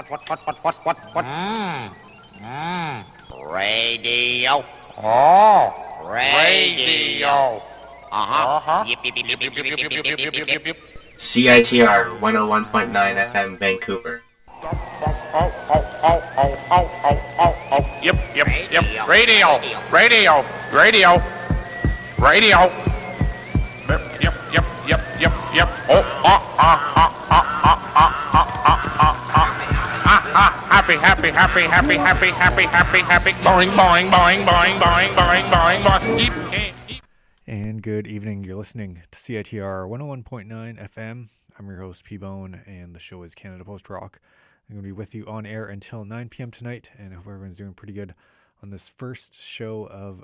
What? Radio. Oh, Radio. Uh-huh. Yip. CITR 101.9 FM Vancouver. Yep. Radio. Yep. Oh, happy. Boing. And good evening. You're listening to CITR 101.9 FM. I'm your host, P-Bone, and the show is Canada Post Rock. I'm going to be with you on air until 9 p.m. tonight, and I hope everyone's doing pretty good on this first show of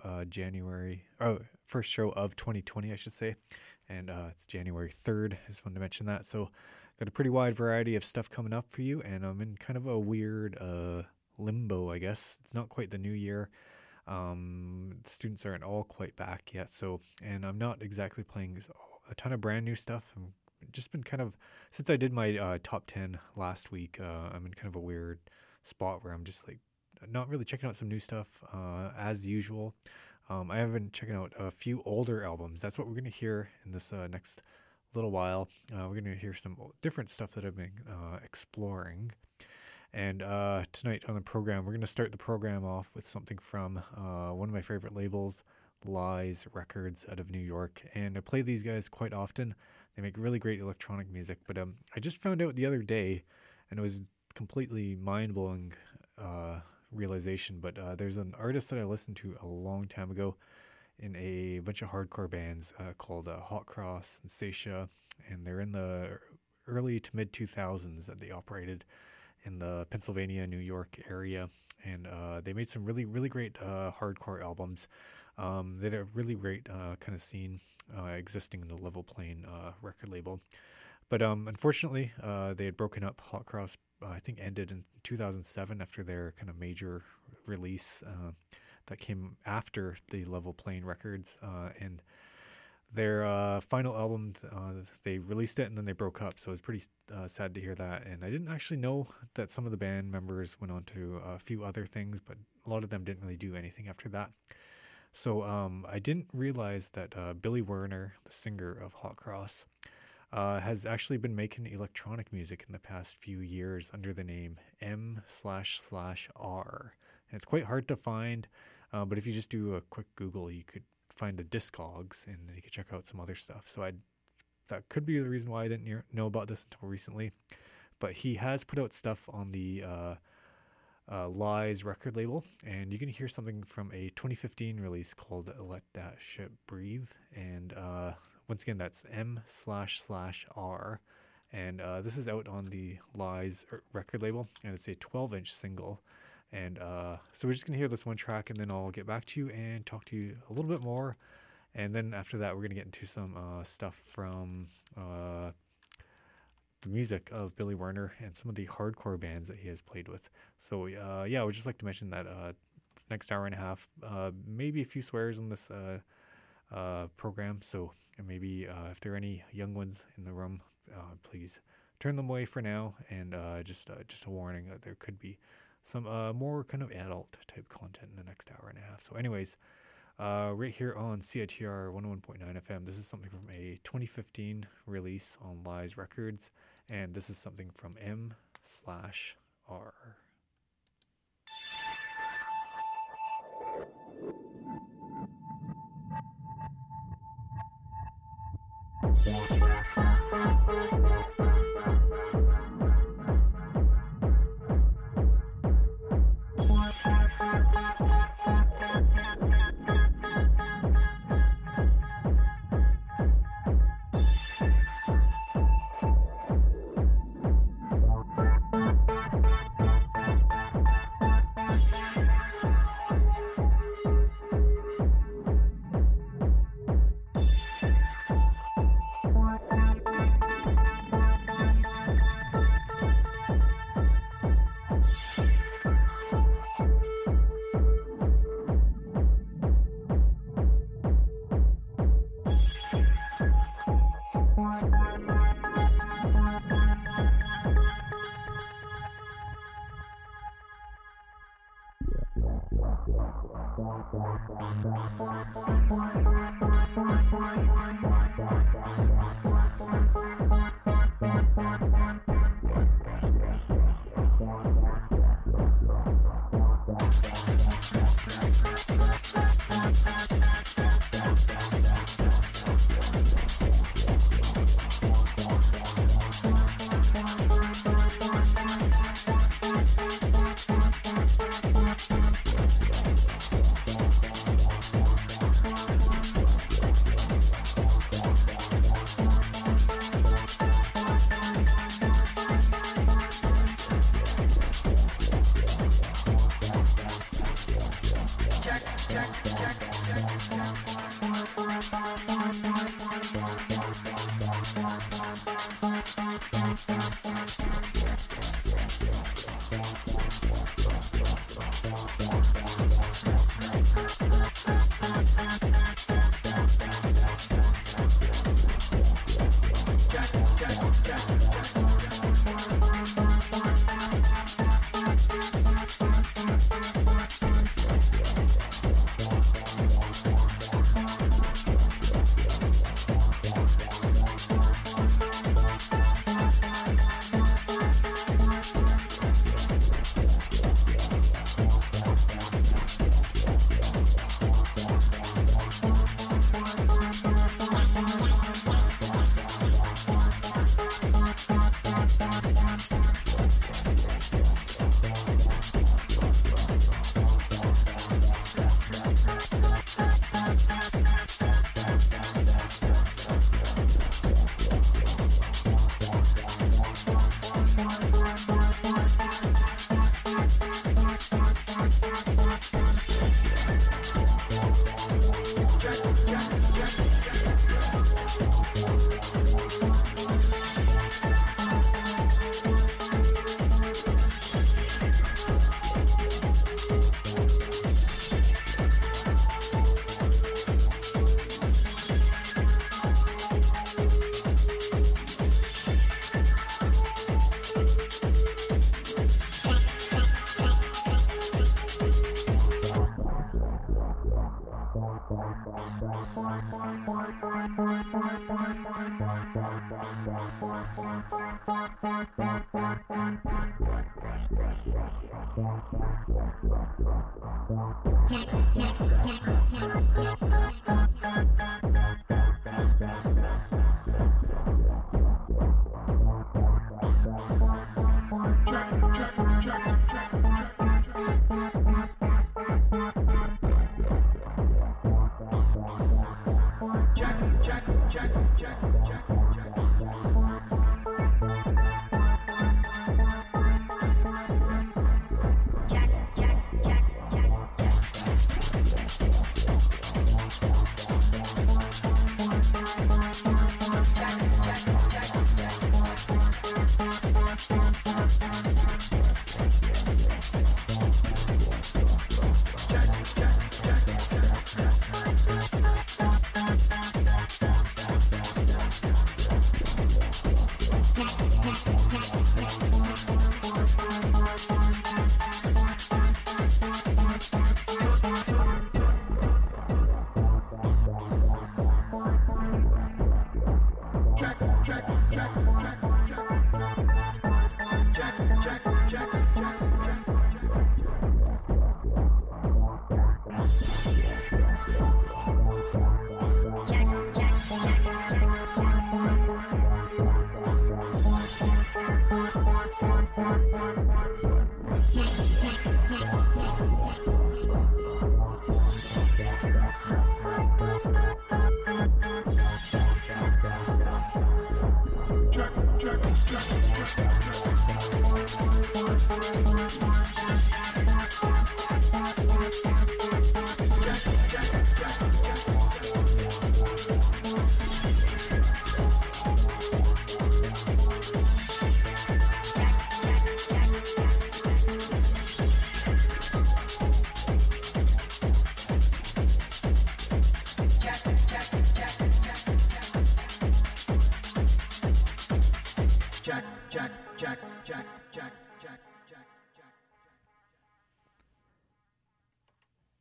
first show of 2020, I should say. And it's January 3rd. I just wanted to mention that. So got a pretty wide variety of stuff coming up for you, and I'm in kind of a weird limbo, I guess. It's not quite the new year. Students aren't all quite back yet, and I'm not exactly playing a ton of brand new stuff. I've just been kind of, since I did my top 10 last week, I'm in kind of a weird spot where I'm just like not really checking out some new stuff as usual. I have been checking out a few older albums. That's what we're going to hear in this next little while. We're going to hear some different stuff that I've been exploring. And tonight on the program, we're going to start the program off with something from one of my favorite labels, Lies Records out of New York. And I play these guys quite often. They make really great electronic music. But I just found out the other day, and it was completely mind-blowing realization, but there's an artist that I listened to a long time ago in a bunch of hardcore bands called Hot Cross and Seisha. And they're in the early to mid-2000s that they operated in the Pennsylvania, New York area, and they made some really, really great hardcore albums. They had a really great kind of scene existing in the Level Plane record label. But unfortunately, they had broken up. Hot Cross, I think, ended in 2007 after their kind of major release that came after the Level Plane records, and their final album, they released it and then they broke up. So it was pretty sad to hear that. And I didn't actually know that some of the band members went on to a few other things, but a lot of them didn't really do anything after that. So I didn't realize that Billy Werner, the singer of Hot Cross, has actually been making electronic music in the past few years under the name M//R. And it's quite hard to find, but if you just do a quick Google, you could find the Discogs, and you can check out some other stuff. So that could be the reason why I didn't know about this until recently. But he has put out stuff on the Lies record label, and you can hear something from a 2015 release called Let That Ship Breathe. And once again, that's M//R. And this is out on the Lies record label, and it's a 12-inch single. And so we're just going to hear this one track, and then I'll get back to you and talk to you a little bit more. And then after that, we're going to get into some stuff from the music of Billy Werner and some of the hardcore bands that he has played with. So, I would just like to mention that this next hour and a half, maybe a few swears in this program. So maybe if there are any young ones in the room, please turn them away for now. And just a warning that there could be some more kind of adult type content in the next hour and a half. So anyways, right here on CITR 101.9 FM, this is something from a 2015 release on Lies Records, and this is something from M//R.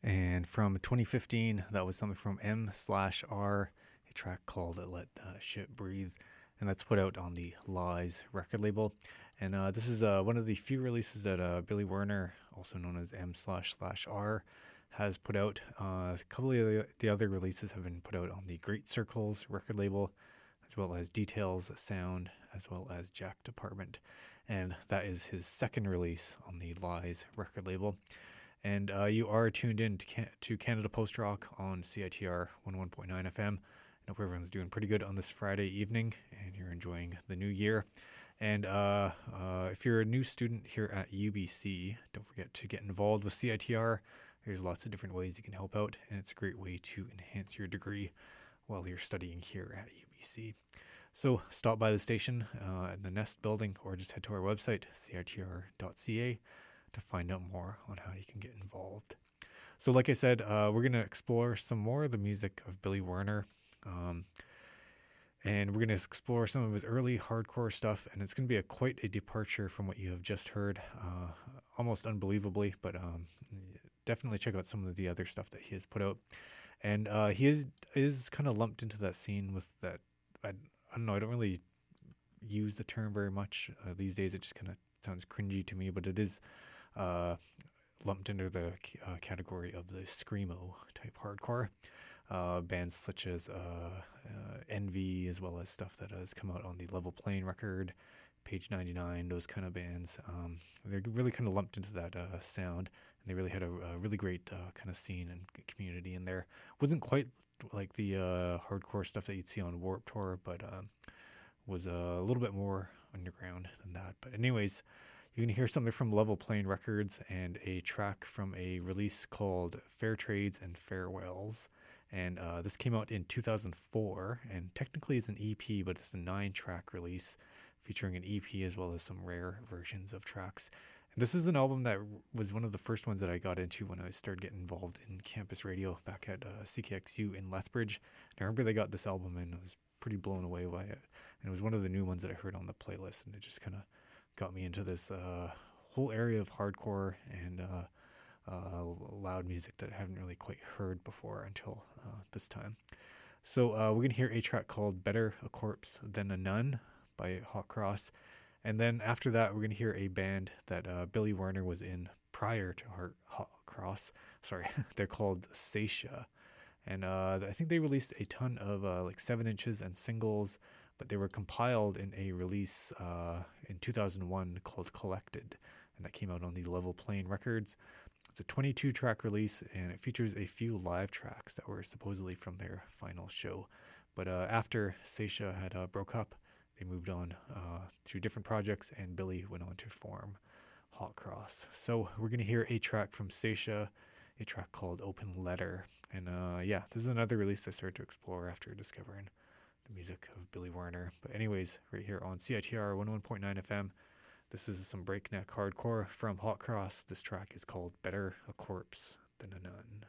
And from 2015, that was something from M/R, a track called Let Shit Breathe. And that's put out on the Lies record label. And this is one of the few releases that Billy Werner, also known as M/R, has put out. A couple of the other releases have been put out on the Great Circles record label, as well as Details Sound, as well as Jack Department. And that is his second release on the Lies record label. And you are tuned in to Canada Post Rock on CITR 101.9 FM. I hope everyone's doing pretty good on this Friday evening and you're enjoying the new year. And if you're a new student here at UBC, don't forget to get involved with CITR. There's lots of different ways you can help out, and it's a great way to enhance your degree while you're studying here at UBC. So stop by the station in the Nest building or just head to our website, citr.ca, to find out more on how you can get involved. So like I said, we're going to explore some more of the music of Billy Werner. And we're going to explore some of his early hardcore stuff, and it's going to be quite a departure from what you have just heard, almost unbelievably, but definitely check out some of the other stuff that he has put out. And he is kind of lumped into that scene with that, I don't know, I don't really use the term very much. These days it just kind of sounds cringy to me, but it is lumped into the category of the screamo type hardcore. Bands such as Envy, as well as stuff that has come out on the Level Playing record, Page 99, those kind of bands. They're really kind of lumped into that sound, and they really had a really great kind of scene and community in there. Wasn't quite like the hardcore stuff that you'd see on Warped Tour, but was a little bit more underground than that. But anyways, you can hear something from Level Playing Records and a track from a release called Fair Trades and Farewells. And this came out in 2004, and technically it's an EP, but it's a 9-track release featuring an EP as well as some rare versions of tracks. And this is an album that was one of the first ones that I got into when I started getting involved in campus radio back at CKXU in Lethbridge. And I remember they got this album and I was pretty blown away by it. And it was one of the new ones that I heard on the playlist, and it just kind of got me into this whole area of hardcore and loud music that I haven't really quite heard before until this time. So we're going to hear a track called Better a Corpse Than a Nun by Hot Cross. And then after that, we're going to hear a band that Billy Werner was in prior to Hot Cross. Sorry, they're called Seisha. And I think they released a ton of like 7 inches and singles, but they were compiled in a release in 2001 called Collected. And that came out on the Level Playing Records. It's a 22-track release, and it features a few live tracks that were supposedly from their final show. But after Seisha had broke up, they moved on to different projects, and Billy went on to form Hot Cross. So we're going to hear a track from Seisha, a track called Open Letter. And yeah, this is another release I started to explore after discovering the music of Billy Werner. But anyways, right here on CITR 101.9 FM, this is some breakneck hardcore from Hot Cross. This track is called Better a Corpse Than a Nun.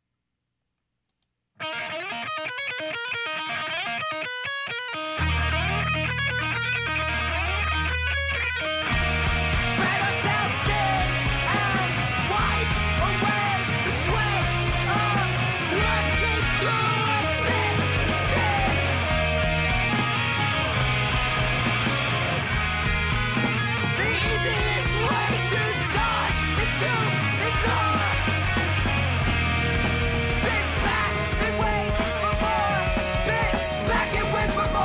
Spread ourselves thin and wipe away the sweat of working through a thin skin. The easiest way to dodge is to ignore. Spit back and wait for more. Spit back and wait for more.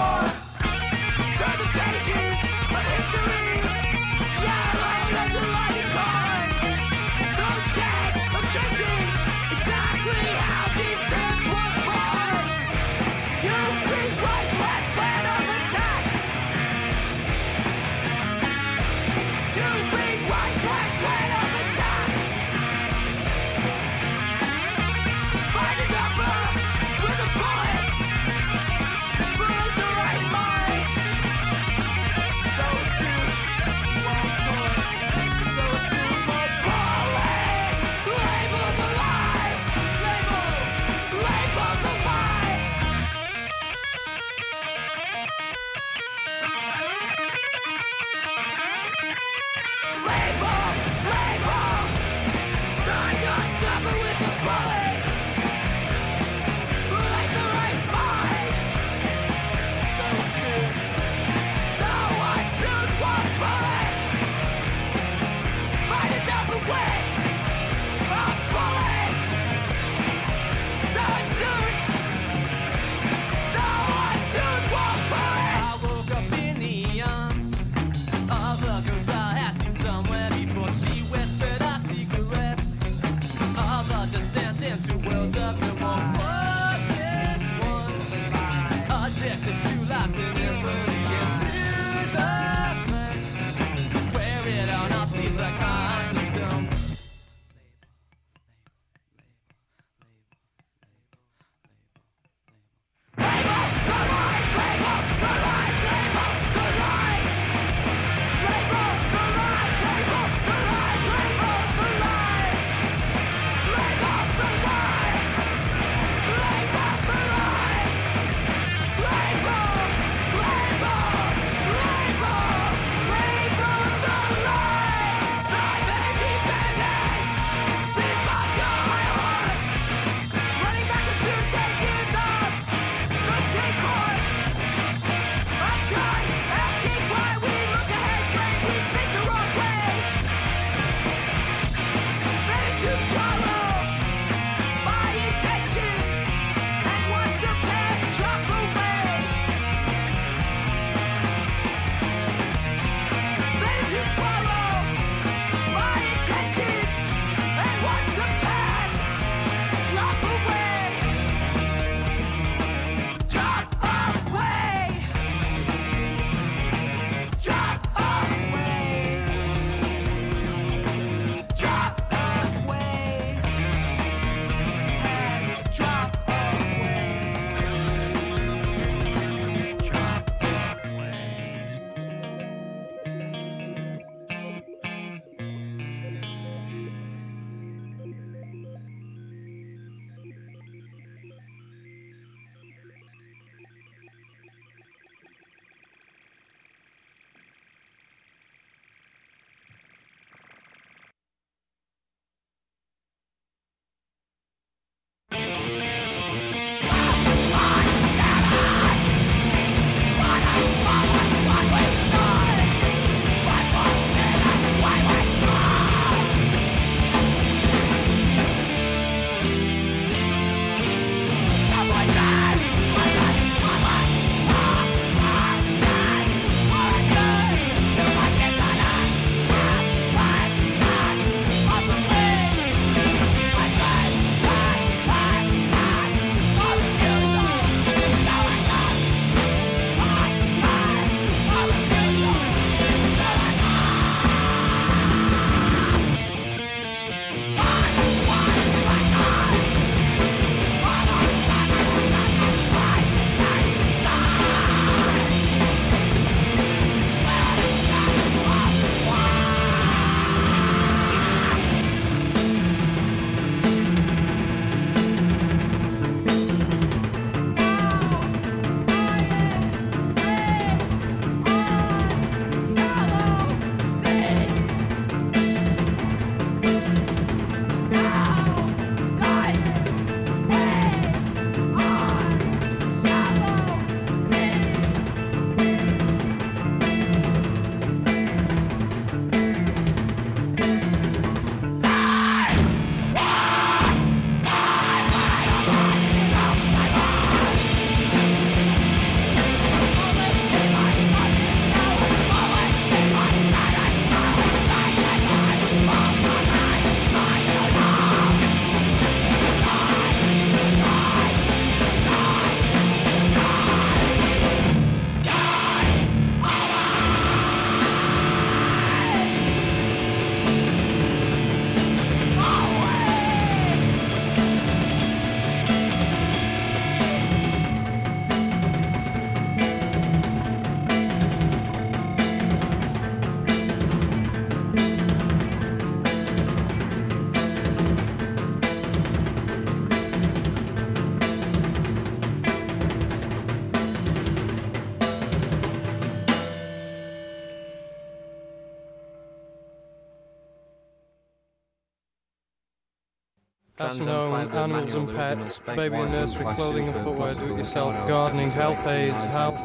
Nursing home, animals and pets, baby and nursery, clothing and footwear, do-it-yourself, gardening, health aids, health...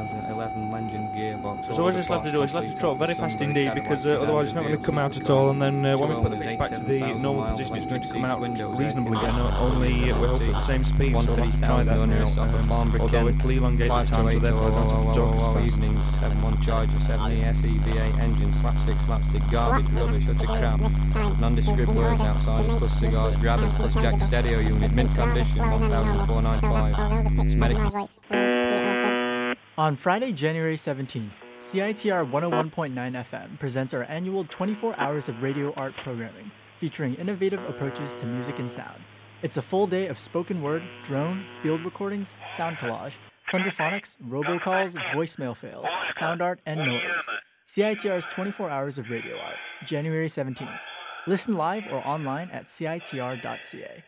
So what it's left to do is left to trot very fast indeed, because otherwise it's not going to come out at all, and then when we put the pitch back to the normal position, it's going to come out reasonably again, only we hope at the same speed, so we'll have to try that now, although it will elongate the time, so therefore I don't talk fast. Evenings, 7-1 Charger, 70 SEVA engine, slapstick, garbage, rubbish, utter crap, nondescript words outside, plus cigars, grabbers, plus jack stereo unit, mint condition, 1,495. It's medical. On Friday, January 17th, CITR 101.9 FM presents our annual 24 hours of radio art programming, featuring innovative approaches to music and sound. It's a full day of spoken word, drone, field recordings, sound collage, thunderphonics, robocalls, voicemail fails, sound art, and noise. CITR's 24 hours of radio art, January 17th. Listen live or online at citr.ca.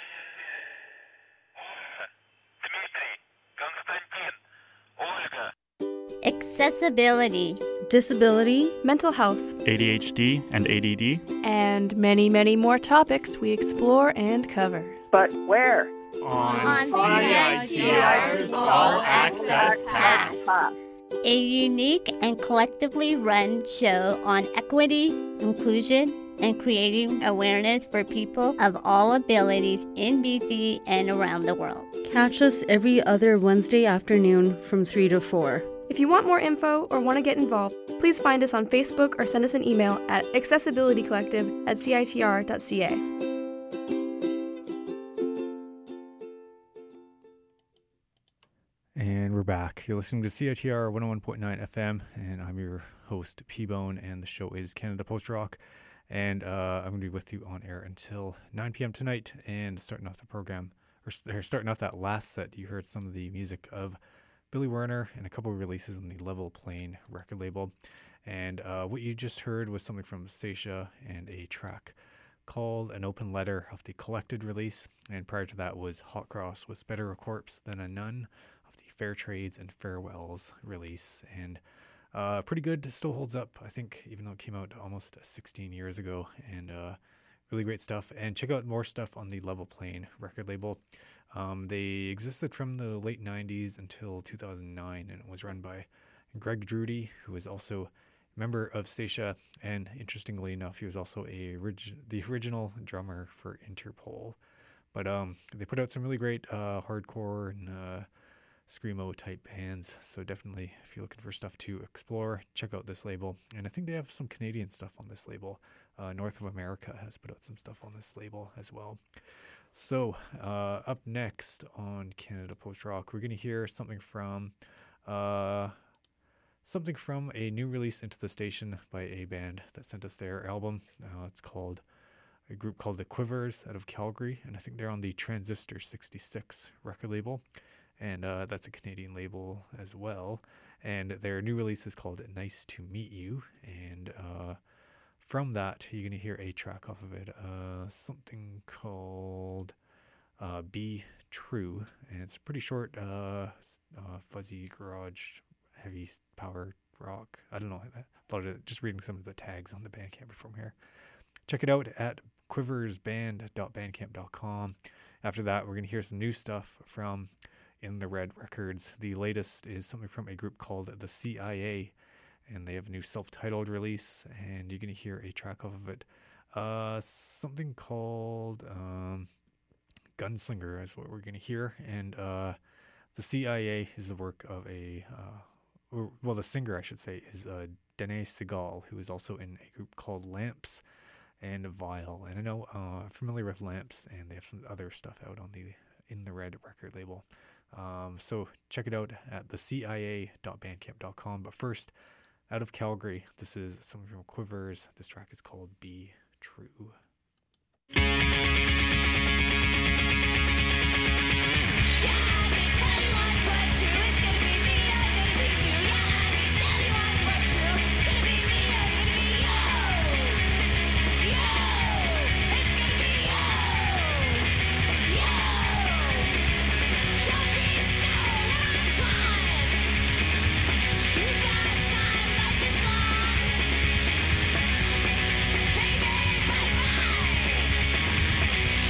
Accessibility, disability, mental health, ADHD and ADD, and many, many more topics we explore and cover. But where? On CITR's All Access Pass, a unique and collectively run show on equity, inclusion, and creating awareness for people of all abilities in BC and around the world. Catch us every other Wednesday afternoon from 3 to 4. If you want more info or want to get involved, please find us on Facebook or send us an email at accessibilitycollective@citr.ca. And we're back. You're listening to CITR 101.9 FM, and I'm your host, P-Bone, and the show is Canada Post Rock. And I'm going to be with you on air until 9 p.m. tonight. And starting off the program, or starting off that last set, you heard some of the music of Billy Werner and a couple of releases on the Level Plane record label. And what you just heard was something from Seisha and a track called An Open Letter off the Collected release. And prior to that was Hot Cross with Better a Corpse Than a Nun off the Fair Trades and Farewells release. And pretty good, still holds up, I think, even though it came out almost 16 years ago. And really great stuff. And check out more stuff on the Level Plane record label. They existed from the late 90s until 2009, and it was run by Greg Drudy, who was also a member of Seisha, and interestingly enough, he was also the original drummer for Interpol. But they put out some really great hardcore and screamo type bands, so definitely if you're looking for stuff to explore, check out this label. And I think they have some Canadian stuff on this label. North of America has put out some stuff on this label as well. So, up next on Canada Post Rock, we're going to hear something from a new release into the station by a band that sent us their album. It's called a group called The Quivers out of Calgary, and I think they're on the Transistor 66 record label, and that's a Canadian label as well. And their new release is called Nice to Meet You, and from that, you're going to hear a track off of it, something called Be True, and it's a pretty short, fuzzy garage, heavy power rock. I don't know, just reading some of the tags on the Bandcamp from here. Check it out at quiversband.bandcamp.com. After that, we're going to hear some new stuff from In the Red Records. The latest is something from a group called The CIA, and they have a new self-titled release, and you're going to hear a track off of it. Something called Gunslinger is what we're going to hear, and The CIA is the work of the singer, I should say, is Danae Segal, who is also in a group called Lamps and Vile. And I know I'm familiar with Lamps, and they have some other stuff out on the In the Red record label. So check it out at thecia.bandcamp.com. But first, out of Calgary, this is something from Quivers. This track is called Be True. Baby, bye-bye.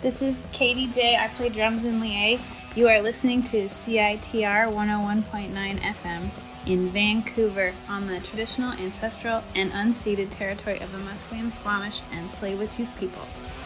This is Katie J. I play drums in Lié. You are listening to CITR 101.9 FM in Vancouver on the traditional, ancestral, and unceded territory of the Musqueam, Squamish, and Tsleil-Waututh people.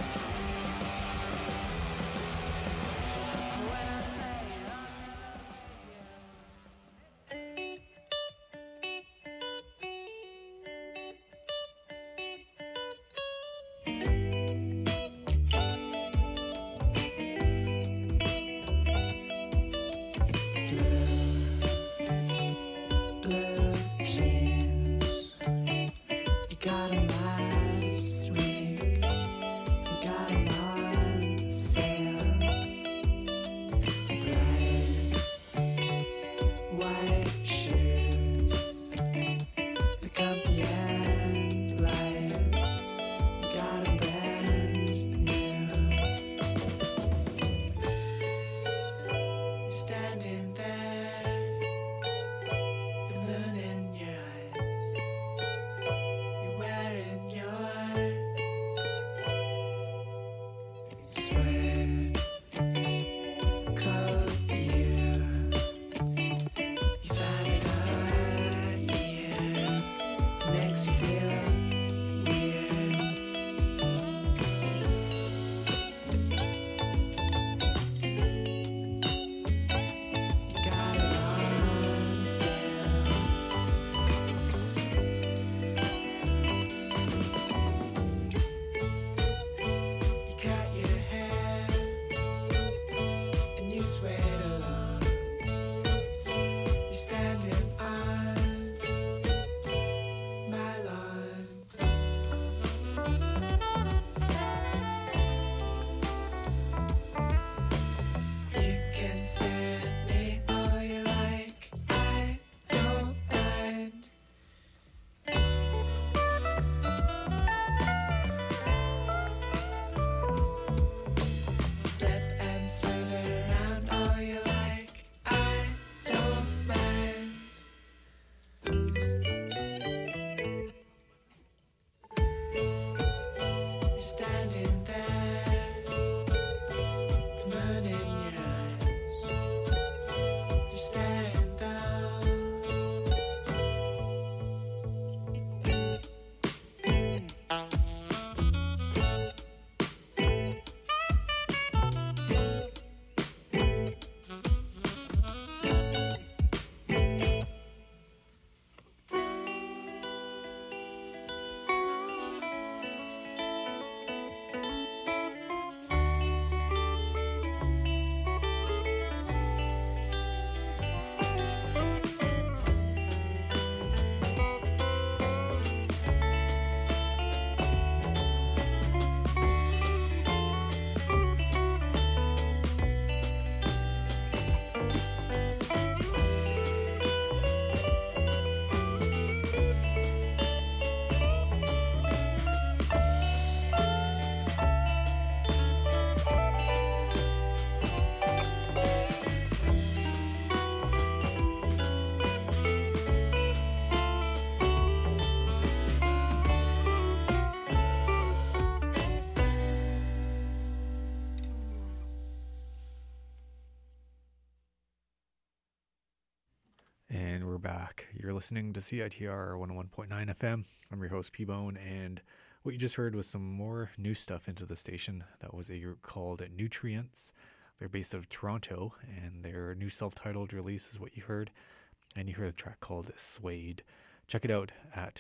And we're back. You're listening to CITR 101.9 FM. I'm your host, P-Bone, and what you just heard was some more new stuff into the station. That was a group called Nutrients. They're based out of Toronto, and their new self-titled release is what you heard. And you heard a track called Suede. Check it out at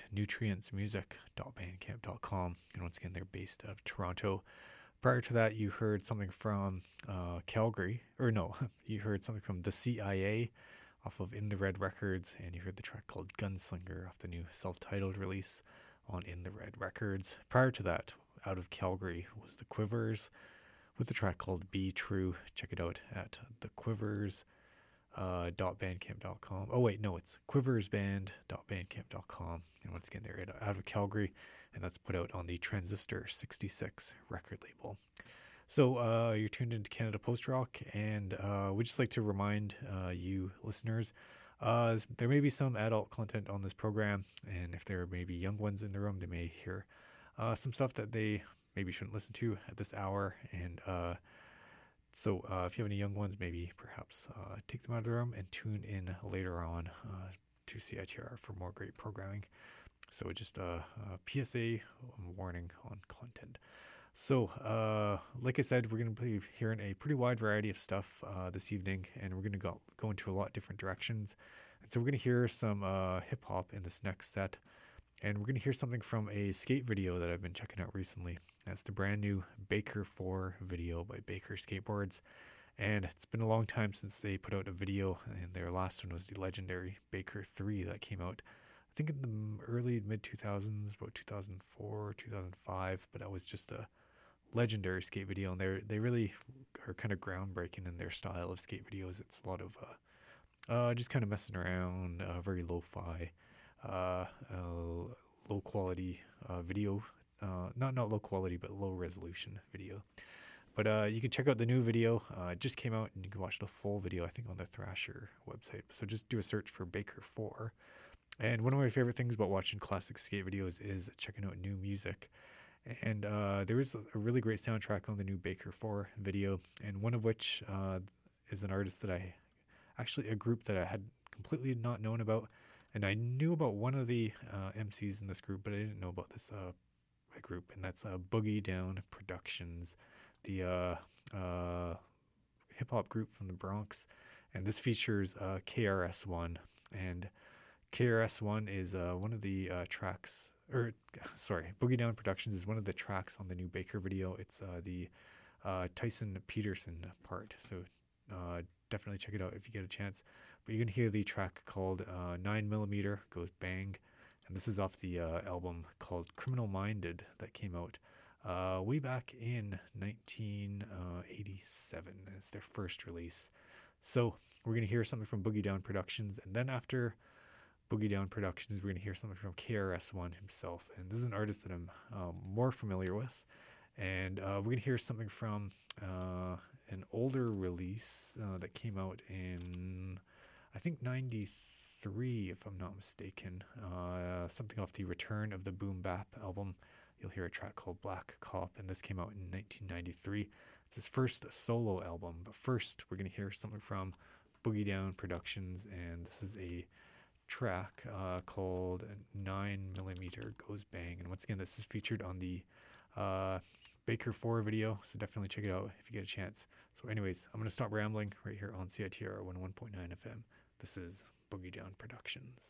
nutrientsmusic.bandcamp.com. And once again, they're based out of Toronto. Prior to that, you heard something from Calgary. Or no, you heard something from the CIA off of In the Red Records, and you heard the track called Gunslinger off the new self-titled release on In the Red Records. Prior to that, out of Calgary, was the Quivers with the track called Be True. Check it out at thequivers.bandcamp.com. Oh wait, no, it's quiversband.bandcamp.com. And once again, they're out of Calgary, and that's put out on the Transistor 66 record label. So you're tuned into Canada Post Rock, and we'd just like to remind you listeners, there may be some adult content on this program, and if there may be young ones in the room, they may hear some stuff that they maybe shouldn't listen to at this hour. And so if you have any young ones, maybe perhaps take them out of the room and tune in later on to CITR for more great programming. So just a PSA warning on content. So, like I said, we're going to be hearing a pretty wide variety of stuff this evening, and we're going to go into a lot of different directions. And so we're going to hear some hip-hop in this next set, and we're going to hear something from a skate video that I've been checking out recently. That's the brand new Baker 4 video by Baker Skateboards, and it's been a long time since they put out a video, and their last one was the legendary Baker 3 that came out, I think in the early mid-2000s, about 2004, 2005, but that was just a legendary skate video, and they really are kind of groundbreaking in their style of skate videos. It's a lot of just kind of messing around, very lo-fi, low quality video, not low quality, but low resolution video. But you can check out the new video. It just came out, and you can watch the full video, I think, on the Thrasher website. So just do a search for Baker 4. And one of my favorite things about watching classic skate videos is checking out new music. And there is a really great soundtrack on the new Baker 4 video, and one of which is an artist that a group that I had completely not known about. And I knew about one of the MCs in this group, but I didn't know about this group, and that's Boogie Down Productions, the hip-hop group from the Bronx. And this features KRS-One, and KRS-One is one of the tracks, Boogie Down Productions is one of the tracks on the new Baker video. It's the Tyson Peterson part, so definitely check it out if you get a chance. But you can hear the track called 9mm Goes Bang, and this is off the album called Criminal Minded that came out way back in 1987. It's their first release. So we're going to hear something from Boogie Down Productions, and then after Boogie Down Productions, we're going to hear something from KRS-One himself. And this is an artist that I'm more familiar with. And we're going to hear something from an older release that came out in, I think, 93, if I'm not mistaken. Something off the Return of the Boom Bap album. You'll hear a track called Black Cop, and this came out in 1993. It's his first solo album. But first, we're going to hear something from Boogie Down Productions, and this is a track called 9mm Goes Bang. And once again, this is featured on the Baker 4 video, so definitely check it out if you get a chance. So anyways, I'm going to stop rambling right here on CITR 101.9 FM. This is Boogie Down Productions.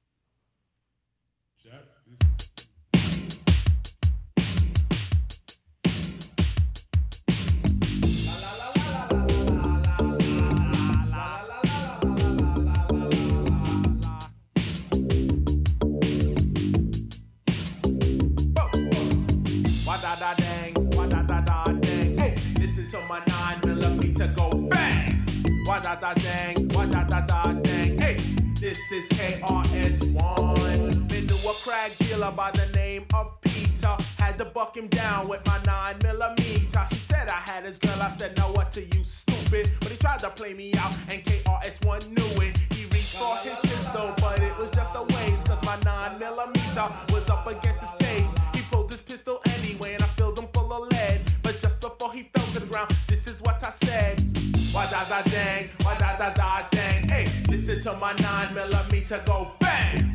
Dang, hey, listen to my 9mm go bang. Dang, dang, hey, this is KRS-One. Been to a crack dealer by the name of Peter. Had to buck him down with my 9mm. He said I had his girl, I said, now what to you, stupid? But he tried to play me out, and KRS-One knew it. He reached for his pistol, but it was just a waste, cause my 9mm was up against his face. He pulled his pistol anyway, and I filled him full of lead. But just before he fell to the ground, this is what I said. Dang, dang, hey, listen to my 9mm go bang.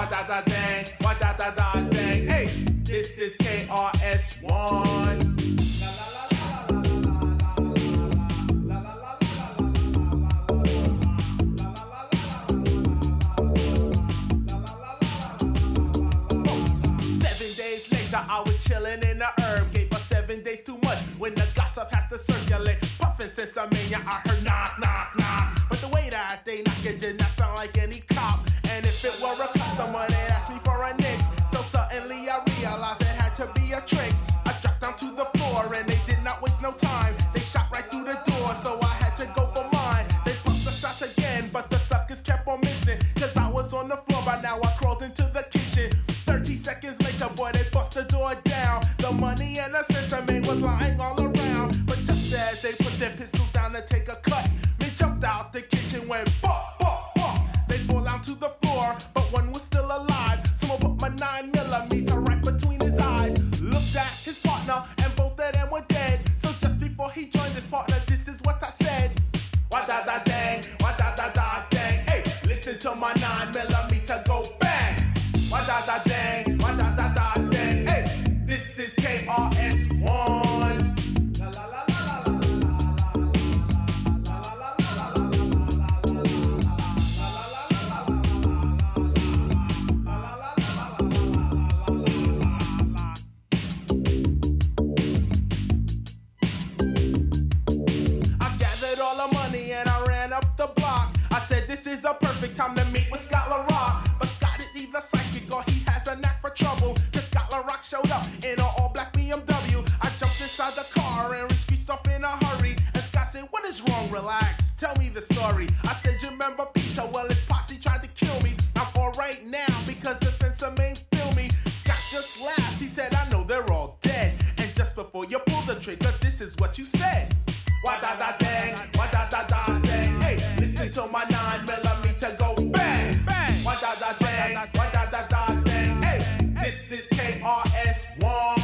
Dang, hey, this is KRS-One. 7 days later, I was chilling in the herb. Gave her 7 days too much when the gossip has to circulate. Puffin' since I mean ya, I heard knock, knock, knock. But the way that they knock it did not sound like any cop. And if it were a customer, they'd ask me for a nick. So suddenly I realized it had to be a trick. I dropped down to the floor and they did not waste no time. They shot right through the door, so I had to go for mine. They pumped the shots again, but the suckers kept on missing. Cause I was on the floor, by now I crawled into the kitchen. 30 seconds later, boy, they bust the door down. The money and the sesame was lying all around. But just as they put their pistols down to take a cut, they jumped out the kitchen, went bop, bop, bop. They fall down to the floor, but one was still alive. Someone put my 9mm right between his eyes. Looked at his partner and this partner, this is what I said. Wa-da-da-dang, wa-da-da-da-dang. Hey, listen to my 9mm go bang. Wa-da-da-dang, wa-da-da-da-dang. Hey, this is KRS-One. This is a perfect time to meet with Scott LaRock. But Scott is either psychic or he has a knack for trouble. Cause Scott LaRock showed up in an all-black BMW. I jumped inside the car and we screeched up in a hurry. And Scott said, what is wrong? Relax, tell me the story. I said, you remember Peter? Well, his posse tried to kill me. I'm alright now because the censor main feel me. Scott just laughed, he said, I know they're all dead. And just before you pull the trigger, this is what you said. Wa-da-da-dang, wa-da-da-da-dang. Hey, listen to my 9mm go bang, bang. Wa-da-da-dang, wa-da-da-da-dang. Hey, this is KRS-One.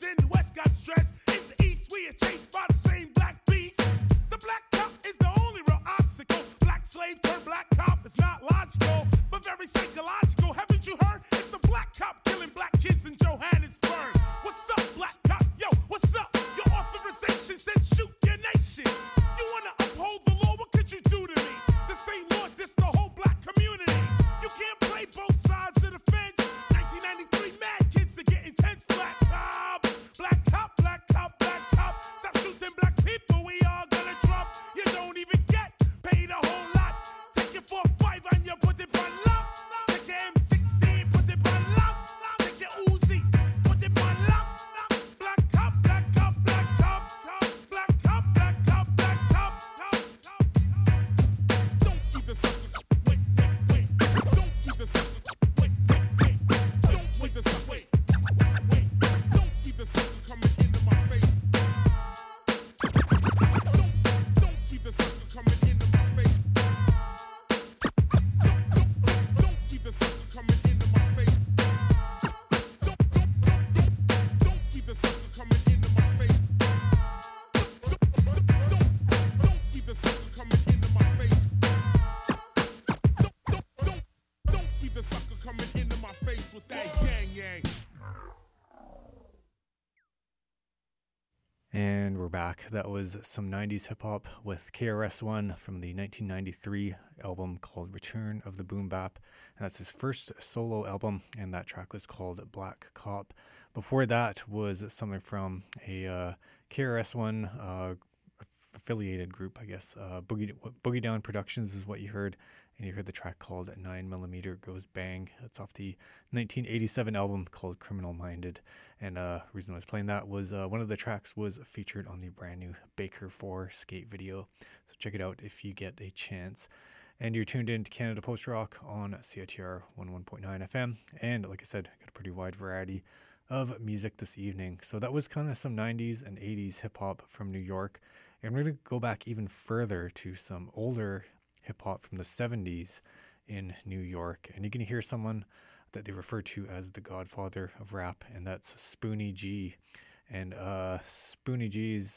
Kids in the West got stressed. In the East, we are chased by the same black beast. The black cop is the only we're back. That was some 90s hip-hop with KRS-One from the 1993 album called Return of the Boom Bap. And that's his first solo album, and that track was called Black Cop. Before that was something from a KRS-One affiliated group, I guess. Boogie Down Productions is what you heard, and you heard the track called 9mm Goes Bang. That's off the 1987 album called Criminal Minded. And the reason I was playing that was one of the tracks was featured on the brand new Baker 4 skate video. So check it out if you get a chance. And you're tuned in to Canada Post Rock on CITR 101.9 FM. And like I said, got a pretty wide variety of music this evening. So that was kind of some 90s and 80s hip-hop from New York. And we're going to go back even further to some older hip-hop from the 70s in New York. And you're going to hear someone that they refer to as the godfather of rap, and that's Spoonie G. And Spoonie G's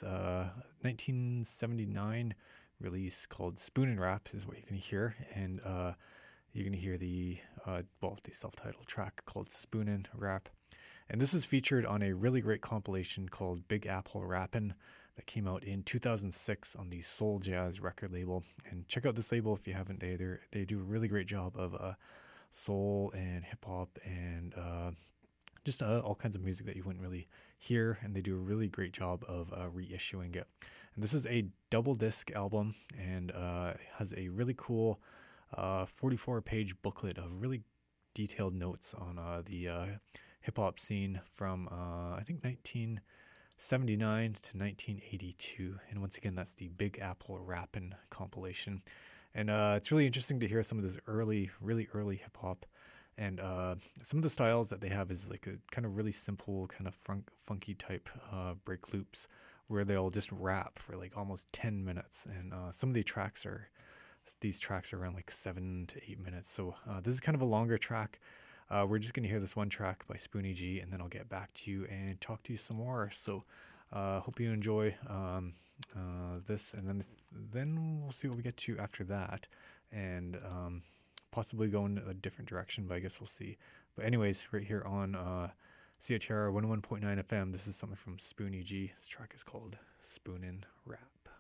1979 release called Spoonin' Rap is what you're going to hear. And you're going to hear the self-titled track called Spoonin' Rap. And this is featured on a really great compilation called Big Apple Rappin' that came out in 2006 on the Soul Jazz record label. And check out this label if you haven't. They do a really great job of soul and hip-hop and just all kinds of music that you wouldn't really hear. And they do a really great job of reissuing it. And this is a double disc album, and has a really cool 44-page booklet of really detailed notes on the hip-hop scene from, I think, 1979 to 1982. And once again, that's the Big Apple Rappin' compilation. And it's really interesting to hear some of this really early hip-hop. And some of the styles that they have is like a kind of really simple, kind of funky type break loops where they'll just rap for like almost 10 minutes. And some of these tracks are around like 7 to 8 minutes. So this is kind of a longer track. We're just going to hear this one track by Spoonie G, and then I'll get back to you and talk to you some more. So hope you enjoy this, and then we'll see what we get to after that, and possibly go in a different direction, but I guess we'll see. But anyways, right here on CITR 101.9 FM, this is something from Spoonie G. This track is called Spoonin' Rap.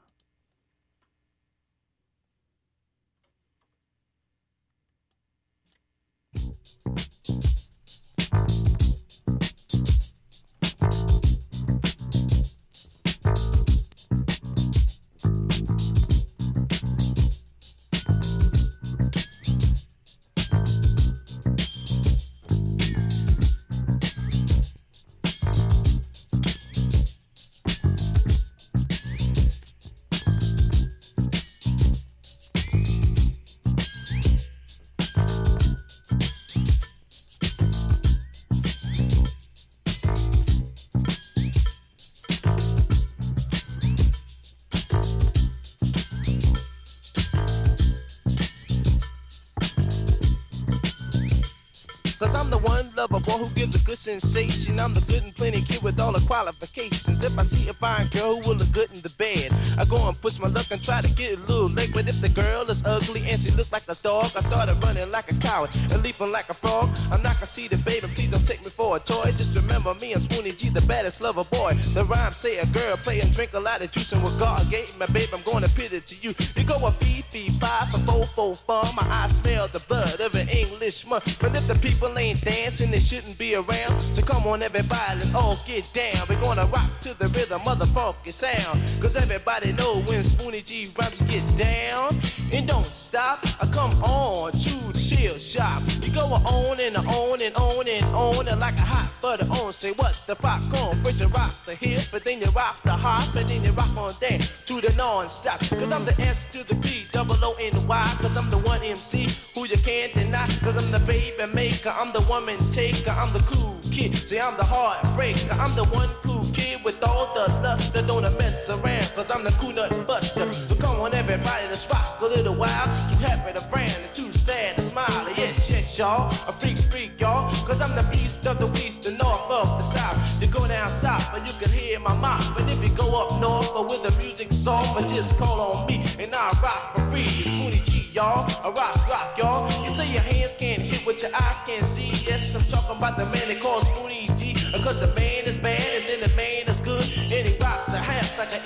A boy who gives a good sensation. I'm the good and plenty kid with all the qualifications. If I see a fine girl who will look good in the bed, I go and push my luck and try to get a little leg. But if the girl is ugly and she look like a dog, I started running like a coward and leaping like a frog. I'm not gonna see the baby, please don't take me for a toy. Just remember me and Spoonie G, the baddest lover boy. The rhyme say a girl play and drink a lot of juice, and what God gave me, babe, I'm gonna pit it to you. You go a feed, 5 for 4 fun. My eyes smell the blood of an Englishman. But if the people ain't dancing, they shouldn't be around. So come on everybody, let's all get down. We're gonna rock to the rhythm of the funky sound. Cause everybody know when Spoonie G rhymes get down. And don't stop, come on to the chill shop. You go on and on and on and on, and like a hot butter on. Say what the popcorn, first you rock the hip, but then you rock the hop, and then you rock on down to the non-stop. Cause I'm the S to the B, double O N Y. Cause I'm the one MC who you can't deny. Cause I'm the baby maker, I'm the woman taker, I'm the cool kid. See, I'm the heartbreaker, I'm the one cool kid with all the lust that don't mess around. Cause I'm the cool nut buster. So come on everybody, let's rock a little while. Too happy to frown and too sad to smile. Yes, yes, y'all, a freak, y'all. Cause I'm the east of the west, the north of the south. You go down south and you can hear my mouth. But if you go up north or with the music soft, but just call on me and I'll rock for free. It's Spoonie G, y'all, a rock, y'all. You say your hands can't hit what your eyes can't see. Yes, I'm talking about the man they call Spoonie G. Cause the man is bad and then the man is good. And he rocks the house like an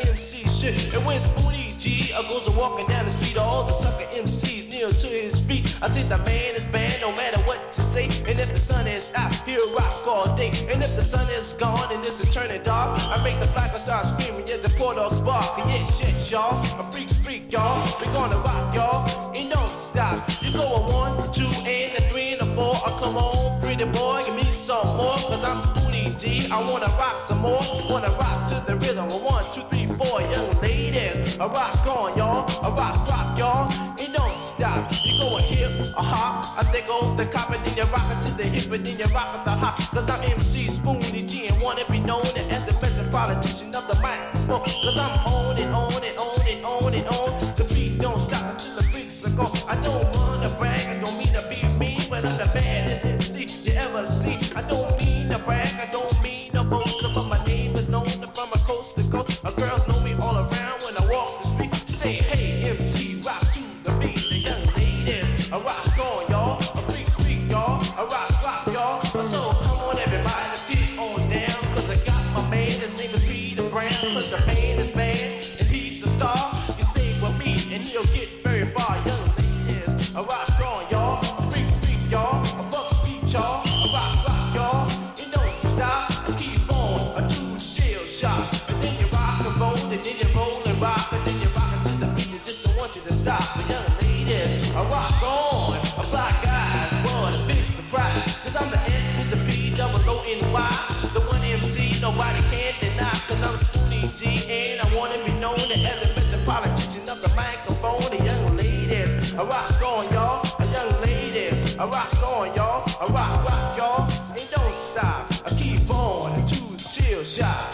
goes a walking down the street, all the sucker MCs kneel to his feet. I see the man is banned no matter what you say. And if the sun is out, he'll rock all day. And if the sun is gone and it's turning dark, I make the flacker start screaming, yeah, the poor dogs bark. And yeah, shit, y'all, a freak, y'all. We gonna rock, y'all, and don't stop. You go a 1, 2, and a 3, and a 4. Oh, come on, pretty boy, give me some more. Cause I'm Spoonie G, I wanna rock some more. Wanna rock to the rhythm of 1, 2, 3, 4. Young ladies, a rock on, y'all. A rock, y'all, and don't stop. You go a hip, a hop, I think off the cop, and then you rock it to the hip, and then you rock it the hop. Cause I'm MC Spoonie G, and wanna be known as the best politician of the microphone. Cause I'm on it, on it, on it, on it, on. The beat don't stop until the freaks are gone. I don't wanna brag, I don't mean to be mean, but I'm the baddest MC you ever see. I don't mean to brag, I don't mean to boast, but my name is known from a coast to coast. Girls know me all around when I walk the street. Say, hey, MC, rock to the beat. The young ladies, a rock on, y'all. A freak, y'all. A rock, y'all. So come on, everybody, let's get on down. Cause I got my man, his name is Peter Brown. Cause the man is man, and he's the star. You stay with me, and he'll get very far. Young ladies, a rock on, y'all. A freak, y'all. A buck beat, y'all. A rock, y'all. And don't stop, keep on. A two-shell shot. And then you rock and roll, and then you roll and rock, and then you rock until the beat. I just don't want you to stop. But young ladies, a rock on. A black guys, what a big surprise. Cause I'm the S to the B, double O-N-Y. The one MC, nobody can deny. Cause I'm Spoonie G, and I wanna be known as the best politician of the microphone. The young ladies, a rock on, y'all. A young ladies, a rock on, y'all. A rock, y'all. And don't stop, I keep on. A two-chill shot.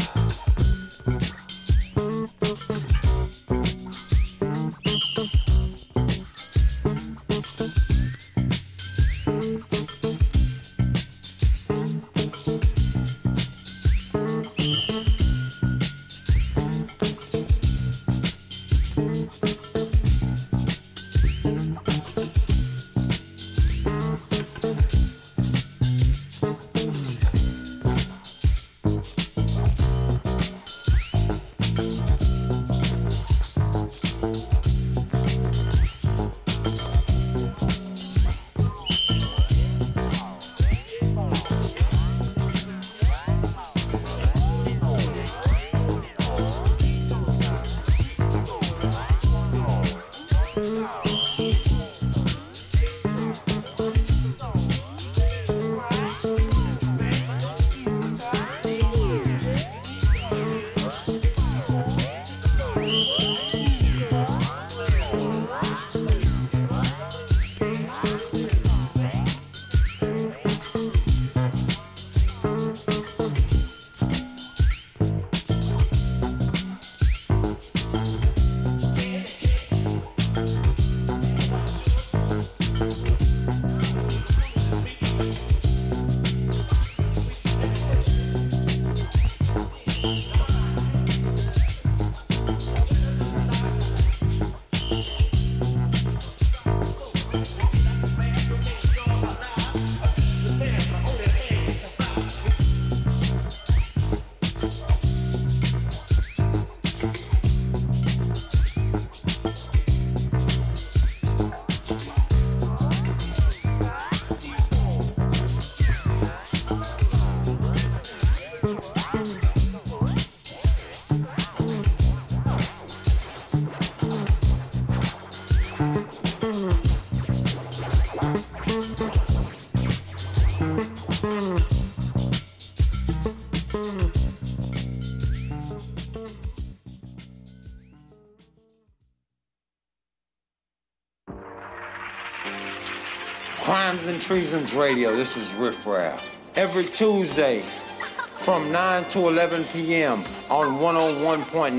Crimes and Treasons Radio, this is Riff Raff. Every Tuesday from 9 to 11 p.m. on 101.9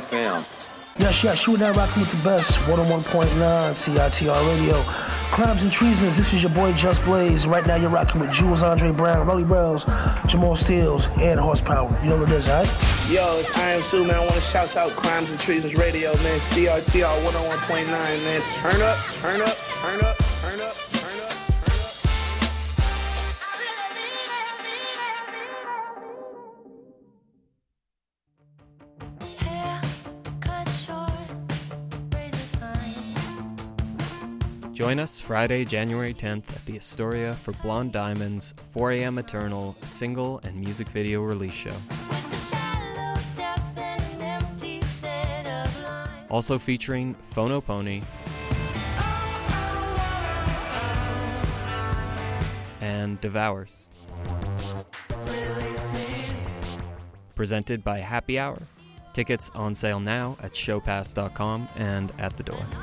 FM. Yes, you and I rocking with the best, 101.9 CITR Radio. Crimes and Treasons, this is your boy Just Blaze. Right now you're rocking with Jules Andre Brown, Rolly Wells, Jamal Steels, and Horsepower. You know what it is, all right? Yo, it's I Am Sue, man. I want to shout out Crimes and Treasons Radio, man. CRTR 101.9, man. Turn up, turn up, turn up, turn up. Cut short, Join us Friday, January 10th at the Astoria for Blonde Diamond's 4 a.m. Eternal single and music video release show. Also featuring Phono Pony and Devours. Presented by Happy Hour. Tickets on sale now at showpass.com and at the door.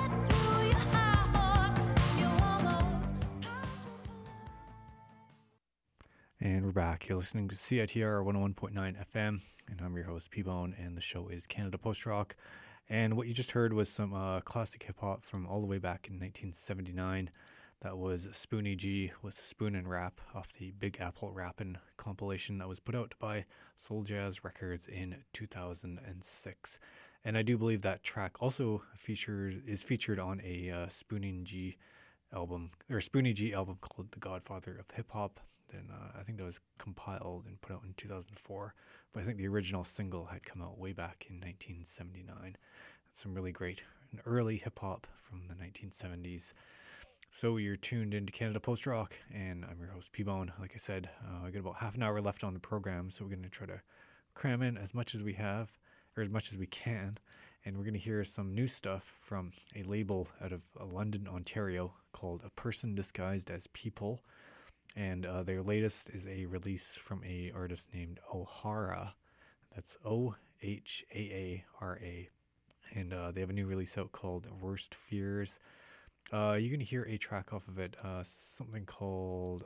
And we're back. You're listening to CITR 101.9 FM, and I'm your host, P-Bone, and the show is Canada Post Rock. And what you just heard was some classic hip-hop from all the way back in 1979. That was Spoonie G with Spoon and Rap off the Big Apple Rappin' compilation that was put out by Soul Jazz Records in 2006. And I do believe that track also is featured on a Spoonie G album called The Godfather of Hip Hop. Then I think that was compiled and put out in 2004. But I think the original single had come out way back in 1979. Some really great and early hip hop from the 1970s. So you're tuned into Canada Post Rock, and I'm your host, P-Bone. Like I said, I got about half an hour left on the program, so we're going to try to cram in as much as we have, or as much as we can. And we're going to hear some new stuff from a label out of London, Ontario, called A Person Disguised as People. And their latest is a release from a artist named O'Hara. That's O-H-A-A-R-A. And they have a new release out called Worst Fears. You're going to hear a track off of it, something called,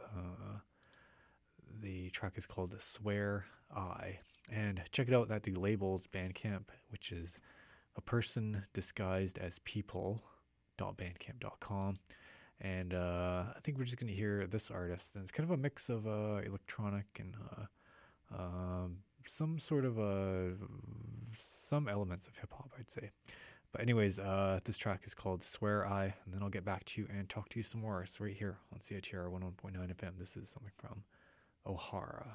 the track is called Swear I. And check it out at the label's Bandcamp, which is A Person Disguised as People.bandcamp.com. And I think we're just going to hear this artist. And it's kind of a mix of electronic and some sort of some elements of hip-hop, I'd say. But anyways, this track is called Swear I, and then I'll get back to you and talk to you some more. So right here on CITR 101.9 FM, this is something from O'Hara.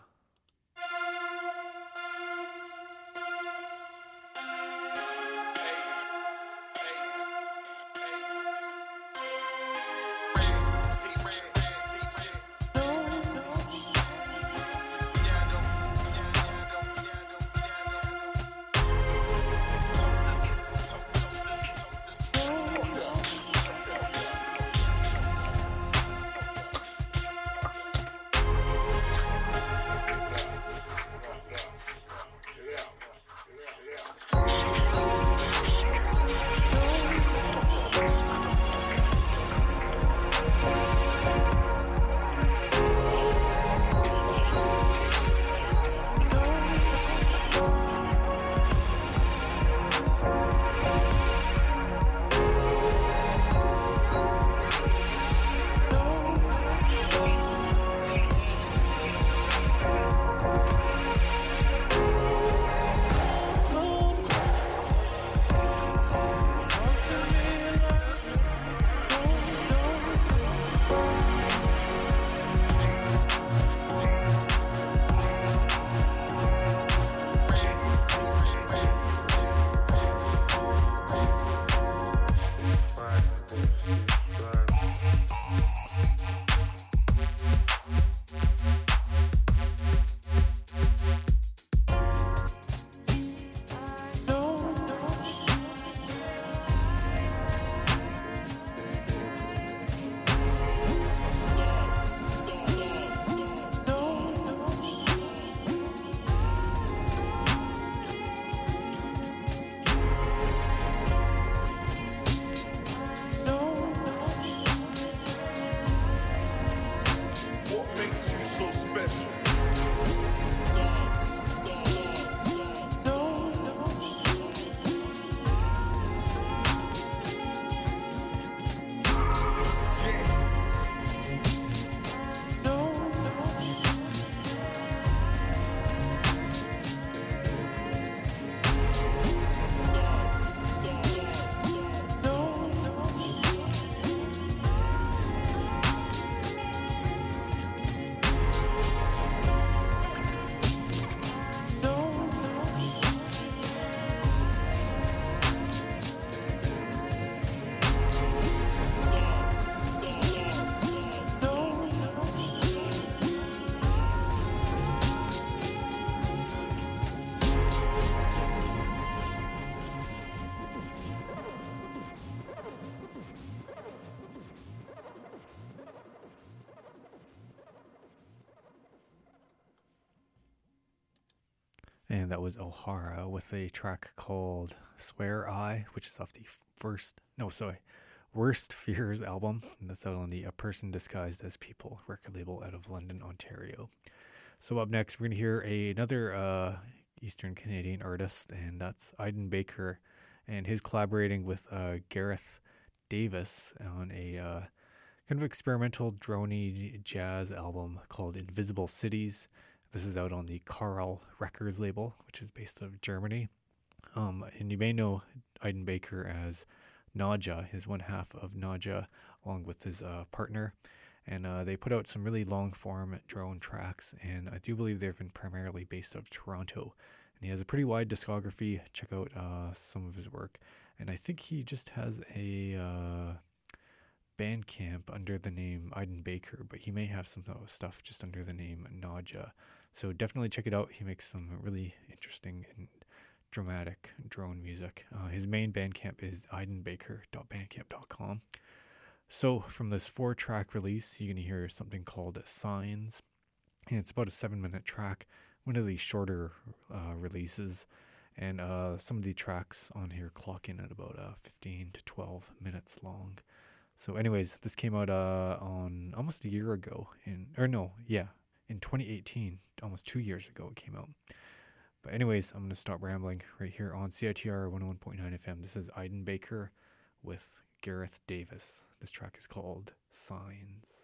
And that was O'Hara with a track called Swear I, which is off the Worst Fears album. And that's out on the A Person Disguised as People record label out of London, Ontario. So up next, we're going to hear another Eastern Canadian artist, and that's Iden Baker, and his collaborating with Gareth Davis on a kind of experimental droney jazz album called Invisible Cities. This is out on the Carl Records label, which is based out of Germany. And you may know Iden Baker as Naja, his one half of Naja, along with his partner. And they put out some really long-form drone tracks, and I do believe they've been primarily based out of Toronto. And he has a pretty wide discography. Check out some of his work. And I think he just has a Bandcamp under the name Iden Baker, but he may have some stuff just under the name Naja. So definitely check it out. He makes some really interesting and dramatic drone music. His main Bandcamp is idenbaker.bandcamp.com. So from this 4-track release, you're going to hear something called Signs. And it's about a 7-minute track, one of the shorter releases. And some of the tracks on here clock in at about 15 to 12 minutes long. So anyways, this came out on almost a year ago. In 2018, almost 2 years ago it came out. But anyways, I'm going to stop rambling right here on CITR 101.9 FM. This is Iden Baker with Gareth Davis. This track is called Signs.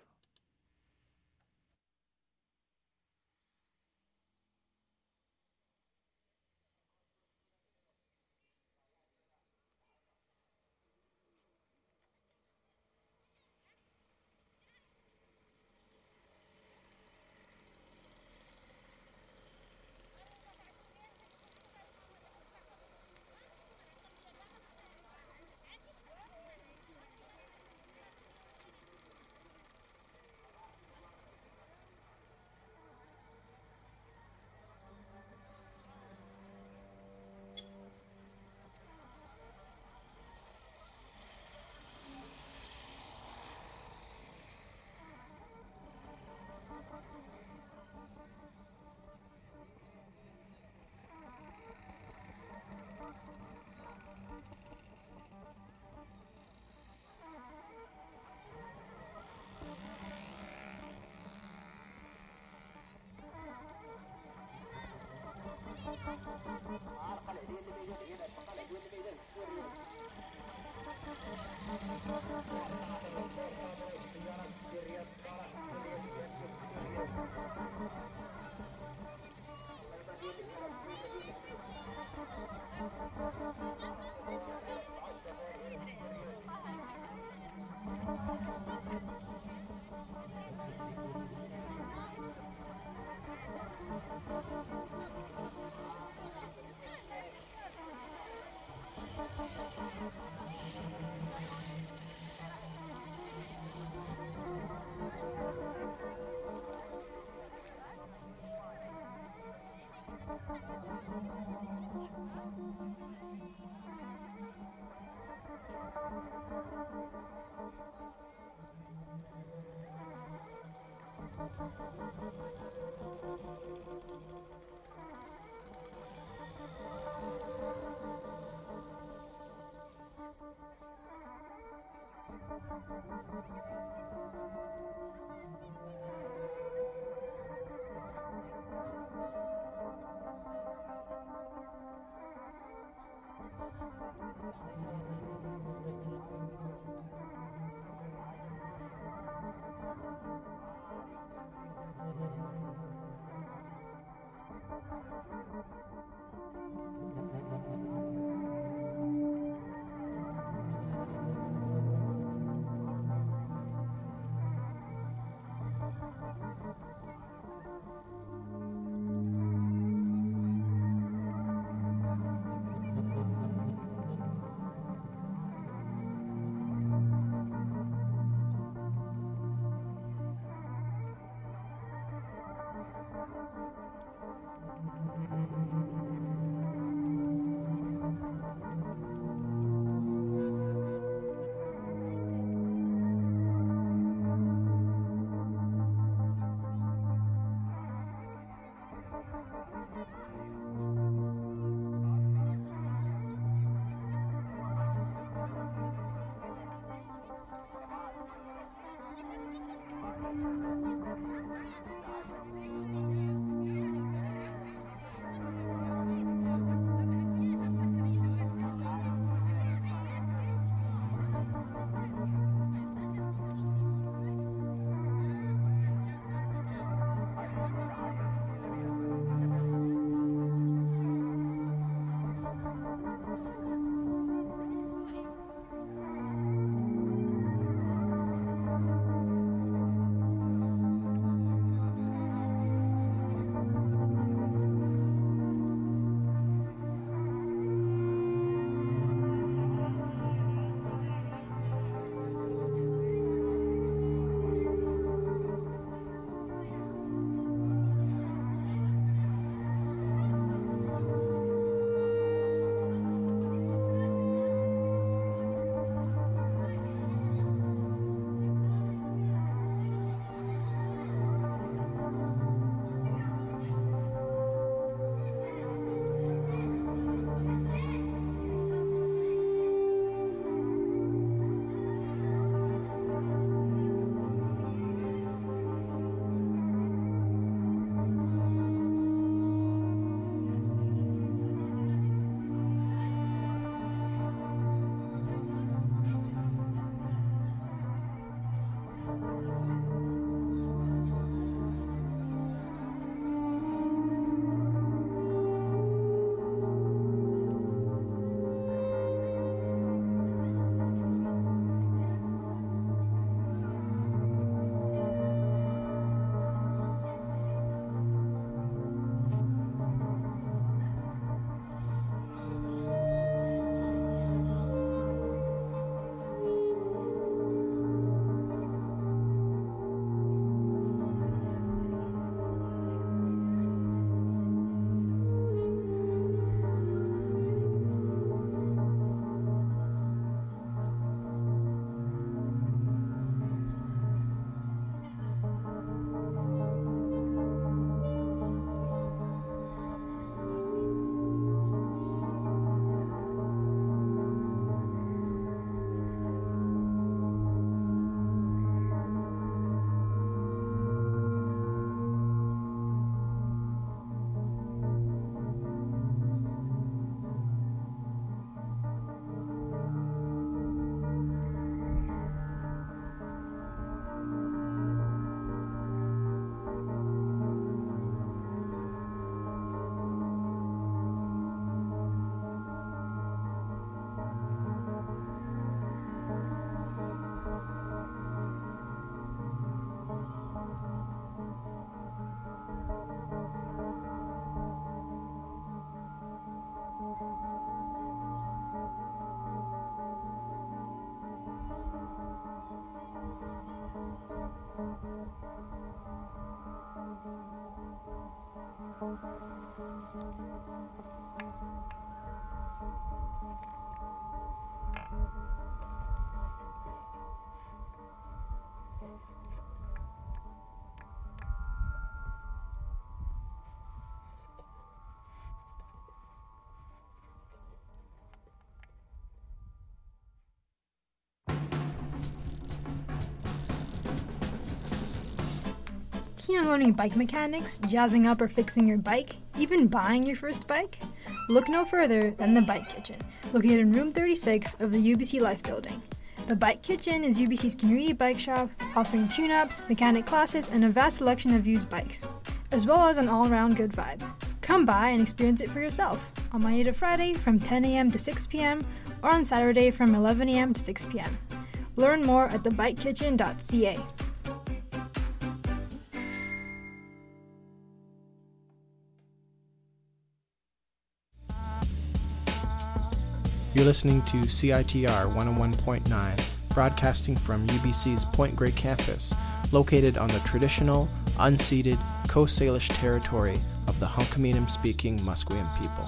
Keen on learning bike mechanics, jazzing up or fixing your bike, even buying your first bike? Look no further than the Bike Kitchen, located in room 36 of the UBC Life building. The Bike Kitchen is UBC's community bike shop, offering tune-ups, mechanic classes, and a vast selection of used bikes, as well as an all-around good vibe. Come by and experience it for yourself on Monday to Friday from 10 a.m. to 6 p.m. or on Saturday from 11 a.m. to 6 p.m. Learn more at thebikekitchen.ca. You're listening to CITR 101.9, broadcasting from UBC's Point Grey campus, located on the traditional, unceded Coast Salish territory of the Hunkaminam-speaking Musqueam people.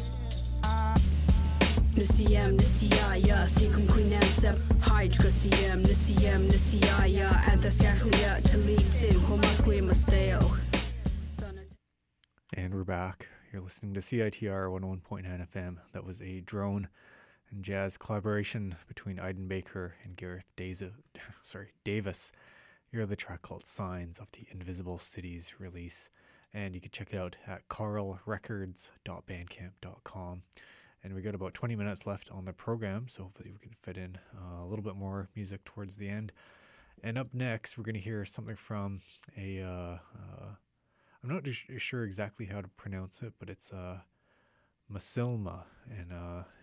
And we're back. You're listening to CITR 101.9 FM. That was a drone and jazz collaboration between Iden Baker and Gareth Davis. Hear the track called Signs of the Invisible Cities release. And you can check it out at carlrecords.bandcamp.com. And we got about 20 minutes left on the program, so hopefully we can fit in a little bit more music towards the end. And up next, we're going to hear something from a, I'm not sure exactly how to pronounce it, but it's Masilma. And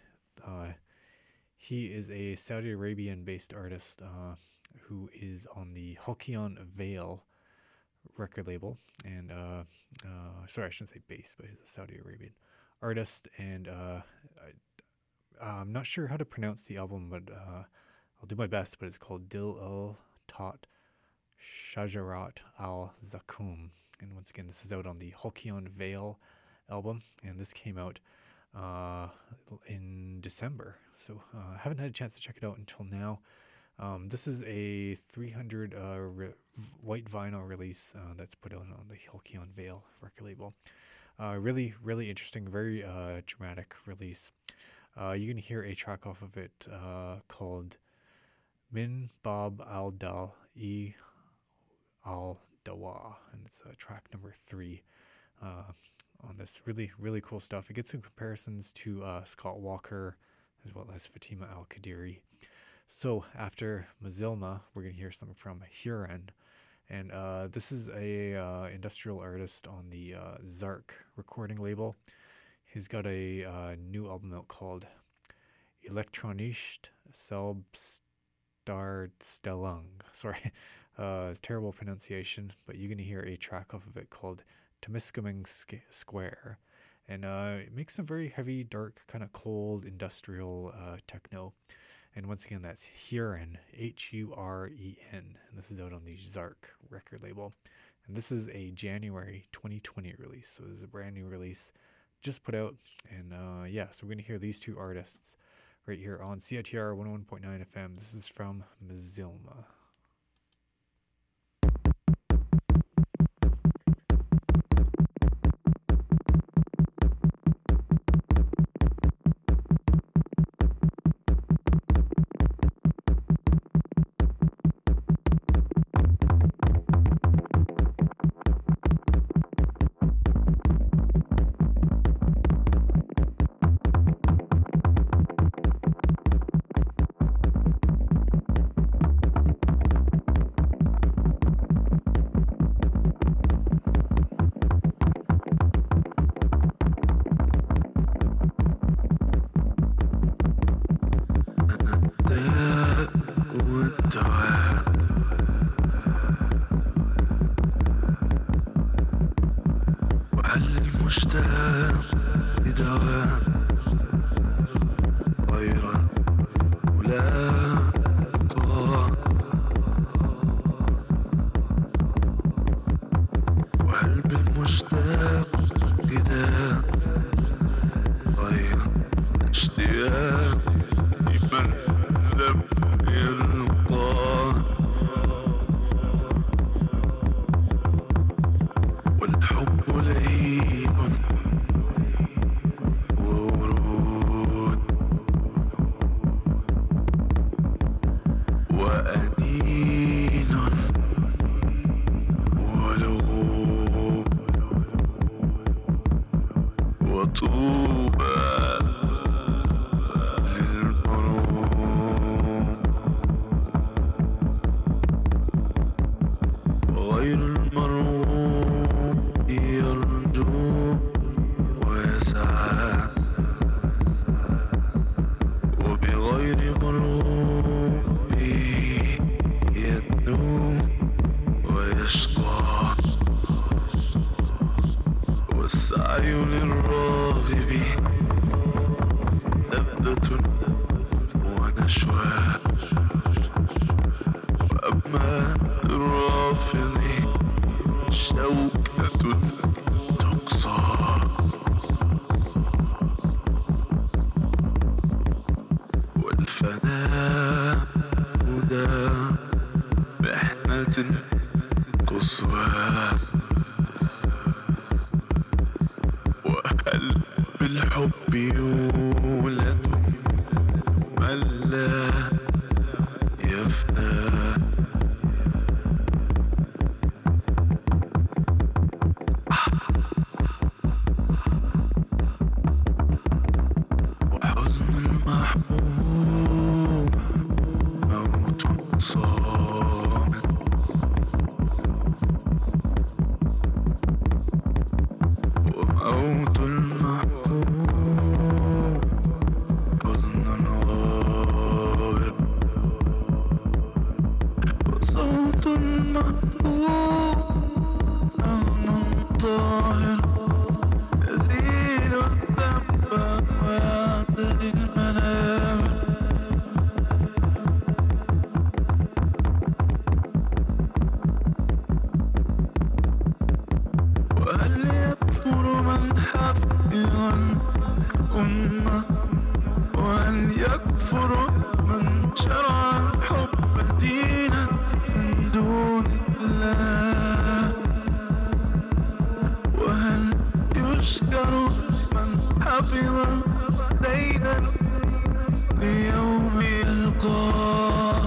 he is a Saudi Arabian-based artist who is on the Halcyon Vale record label. And, sorry, I shouldn't say bass, but he's a Saudi Arabian artist. And I'm not sure how to pronounce the album, but I'll do my best. But it's called Dil Tat Shajarat Al Zakum. And once again, this is out on the Halcyon Vale album, and this came out in December. So I haven't had a chance to check it out until now. This is a 300 white vinyl release that's put out on the Halcyon Vale record label. Really, really interesting, very dramatic release. You can hear a track off of it called Min Bab Al-Dal E Al-Dawa, and it's track number 3 on this really, really cool stuff. It gets some comparisons to Scott Walker as well as Fatima Al-Qadiri. So after Mazilma, we're going to hear something from Huron. And this is a industrial artist on the Zark recording label. He's got a new album out called Elektronischt Selbstdarstellung. Sorry, it's terrible pronunciation, but you're going to hear a track off of it called Temiskaming Square. And it makes some very heavy, dark, kind of cold, industrial techno. And once again, that's Huren, Huren, and this is out on the Zark record label. And this is a January 2020 release, so this is a brand new release just put out. And so we're going to hear these two artists right here on CITR 101.9 FM. This is from Mazilma. صامت وموت المحبوب حزنا غابر وصوت المحبوب نغم طاهر يزيل الذنب ويعتري المنابر وهل يكفر من حفظ الأمة وهل يكفر من شرع الحب دينا من دون الله وهل يشكر من حفظ دينا ليوم يلقاه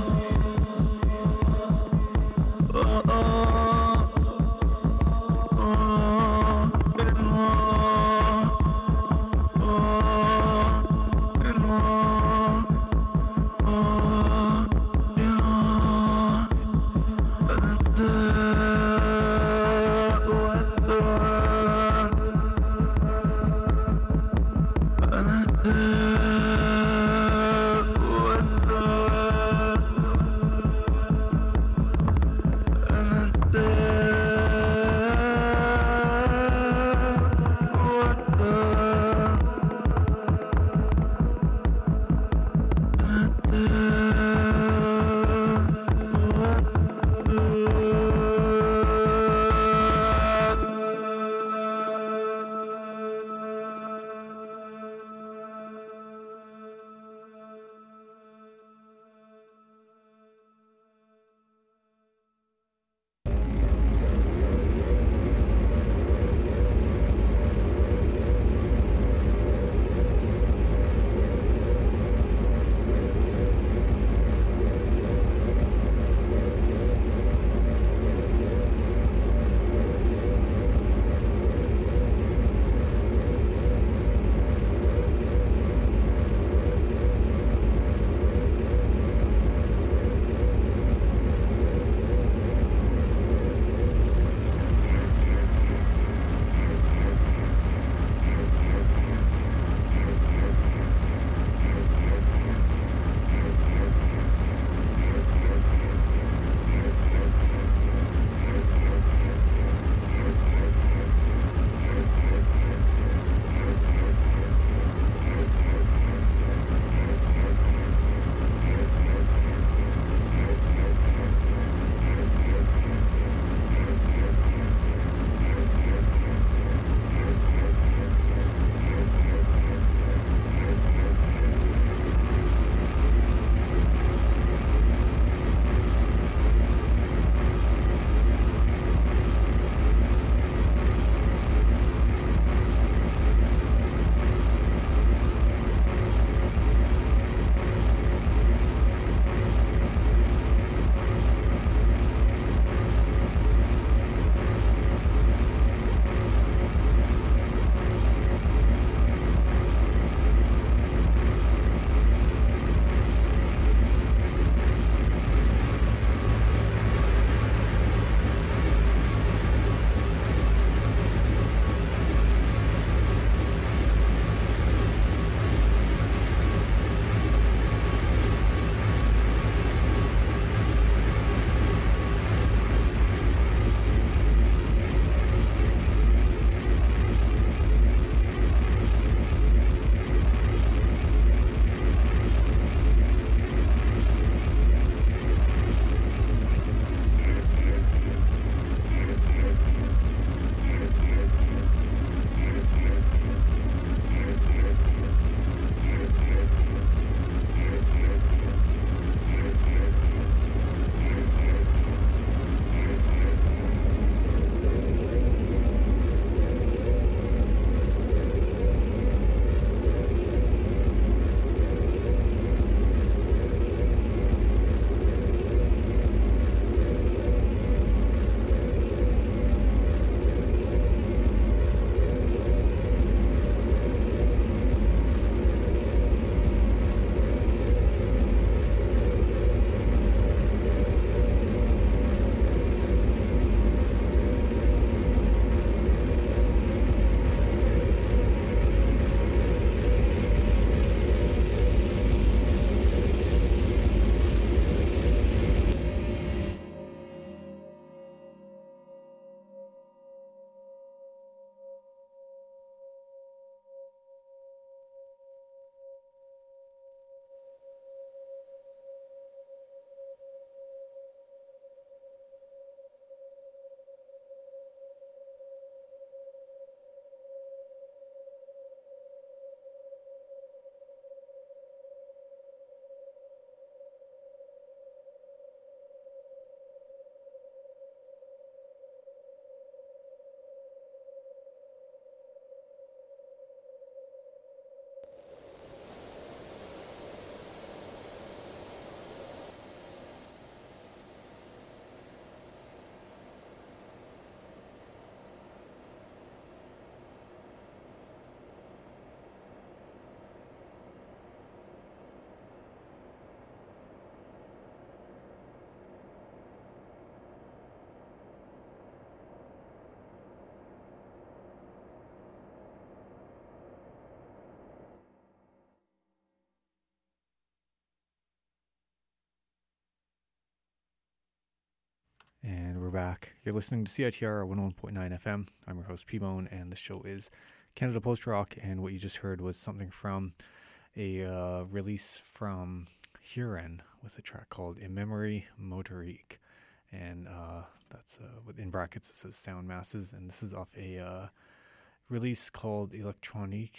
back. You're listening to CITR 101.9 FM. I'm your host, P-Bone, and the show is Canada Post Rock, and what you just heard was something from a release from Huron with a track called In Memory Motorique, and that's in brackets it says Sound Masses, and this is off a release called Elektronischt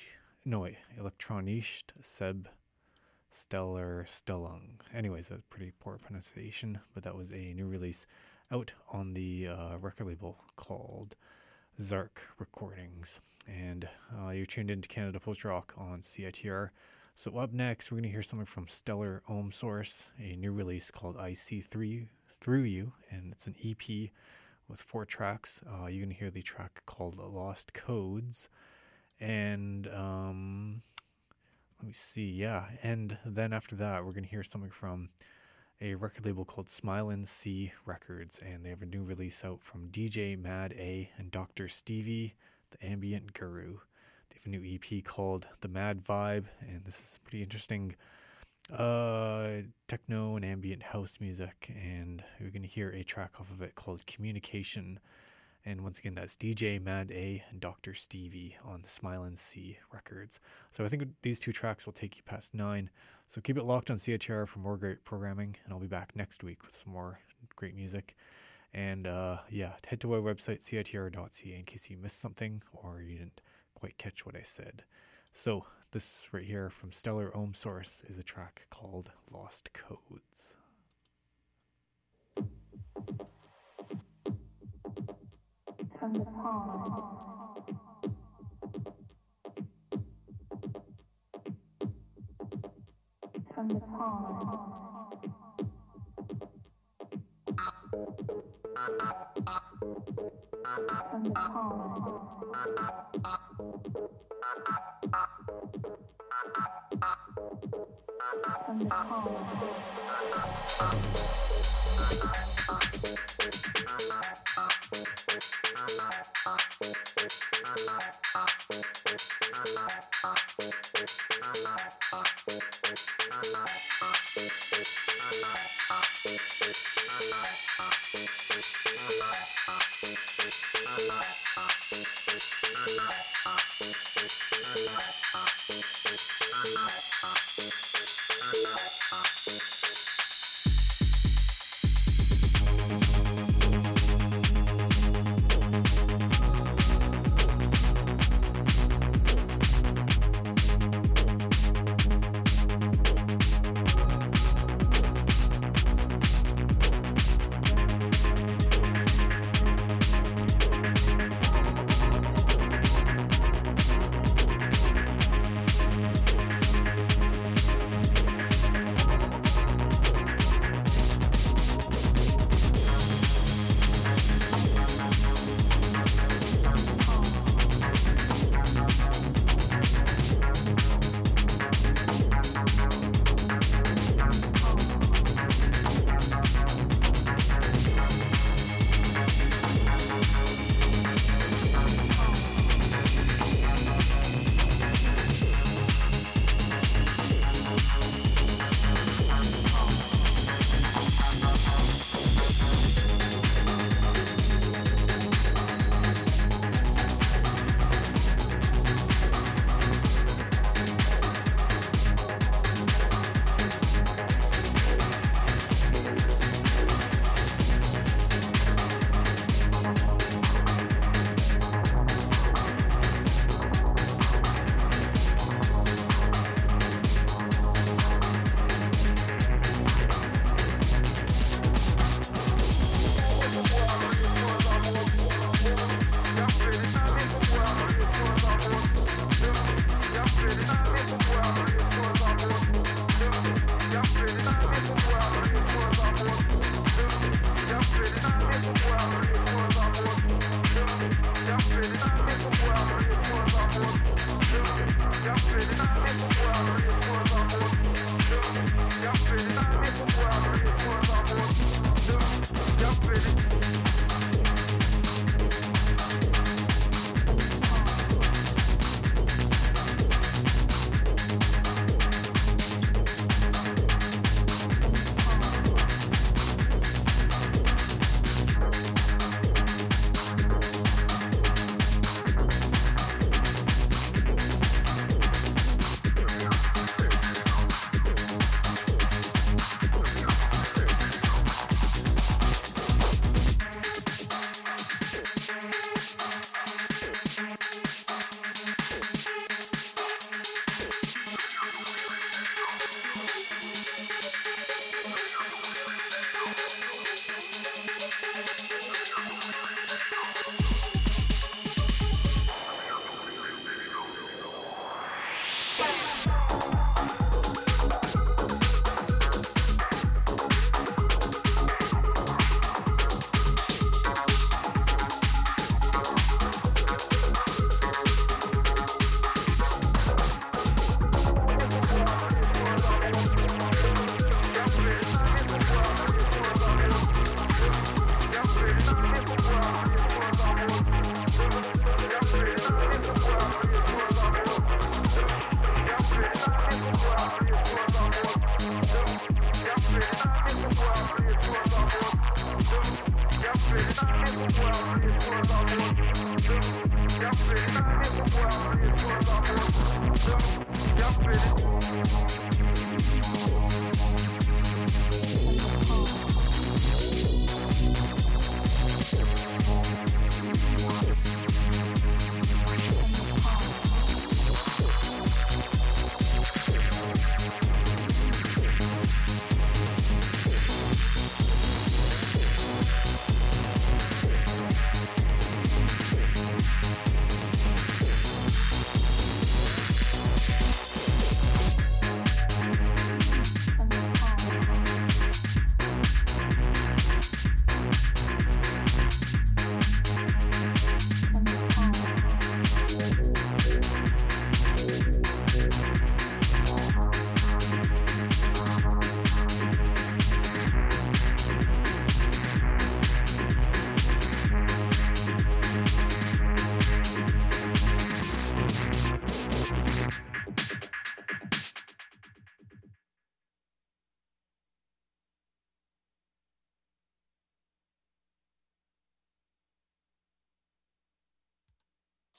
Seb Stellar Stellung. Anyways, that's pretty poor pronunciation, but that was a new release out on the record label called Zark Recordings. And you're tuned into Canada Post Rock on CITR. So up next, we're going to hear something from Stellar Ohm Source, a new release called I See Through You, and it's an EP with 4 tracks. You're going to hear the track called Lost Codes, and let me see, yeah. And then after that, we're going to hear something from a record label called Smilin' Sea Records, and they have a new release out from DJ Mad A and Dr. Stevie, the Ambient Guru. They have a new EP called The Mad Vibe, and this is pretty interesting techno and ambient house music, and we're going to hear a track off of it called Communication. And once again, that's DJ Mad A and Dr. Stevie on the Smilin' Sea Records. So I think these 2 tracks will take you past 9. So keep it locked on CITR for more great programming, and I'll be back next week with some more great music. And head to our website, CITR.ca, in case you missed something or you didn't quite catch what I said. So this right here from Stellar Ohm Source is a track called Lost Codes. From the pond. From the pond. From the pond. From the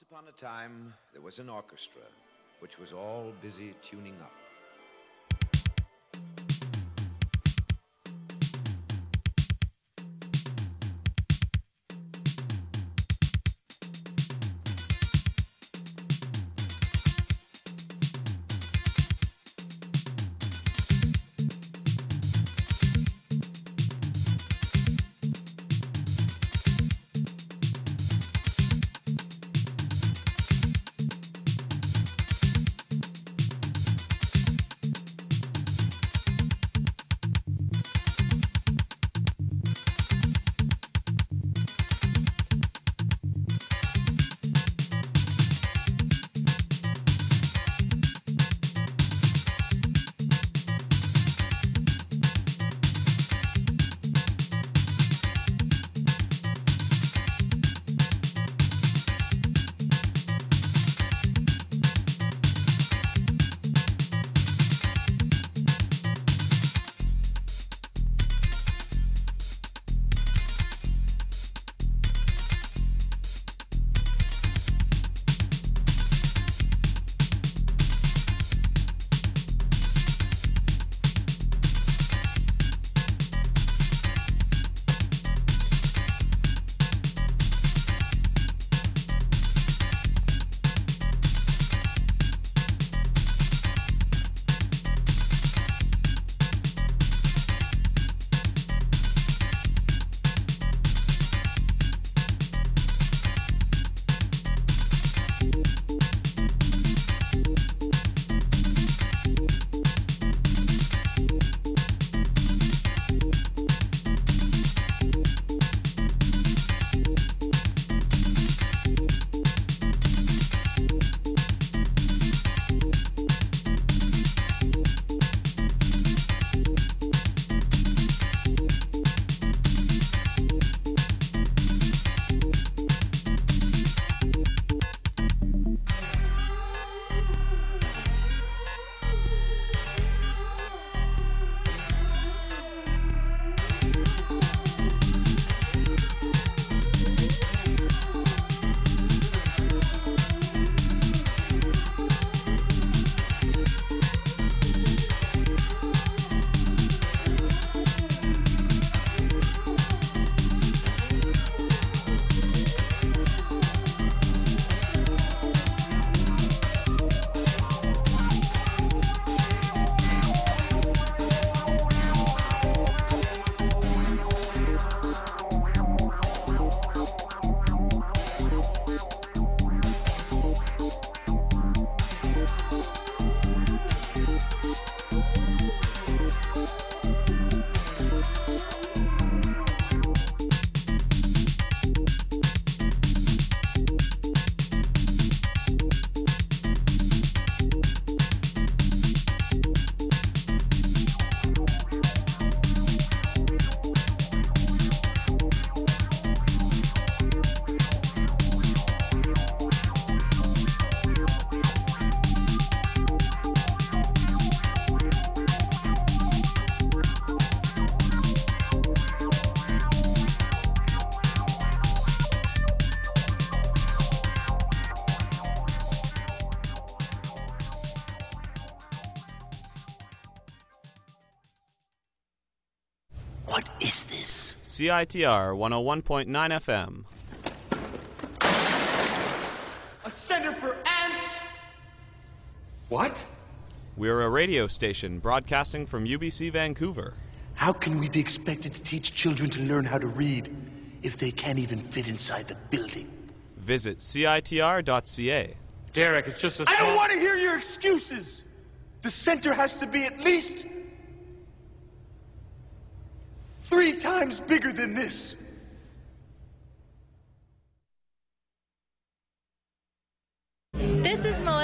upon a time, there was an orchestra which was all busy tuning up. What is this? CITR 101.9 FM. A center for ants? What? We're a radio station broadcasting from UBC Vancouver. How can we be expected to teach children to learn how to read if they can't even fit inside the building? Visit CITR.ca. Derek, it's just a I don't want to hear your excuses! The center has to be at least 3 times bigger than this. This is Melissa.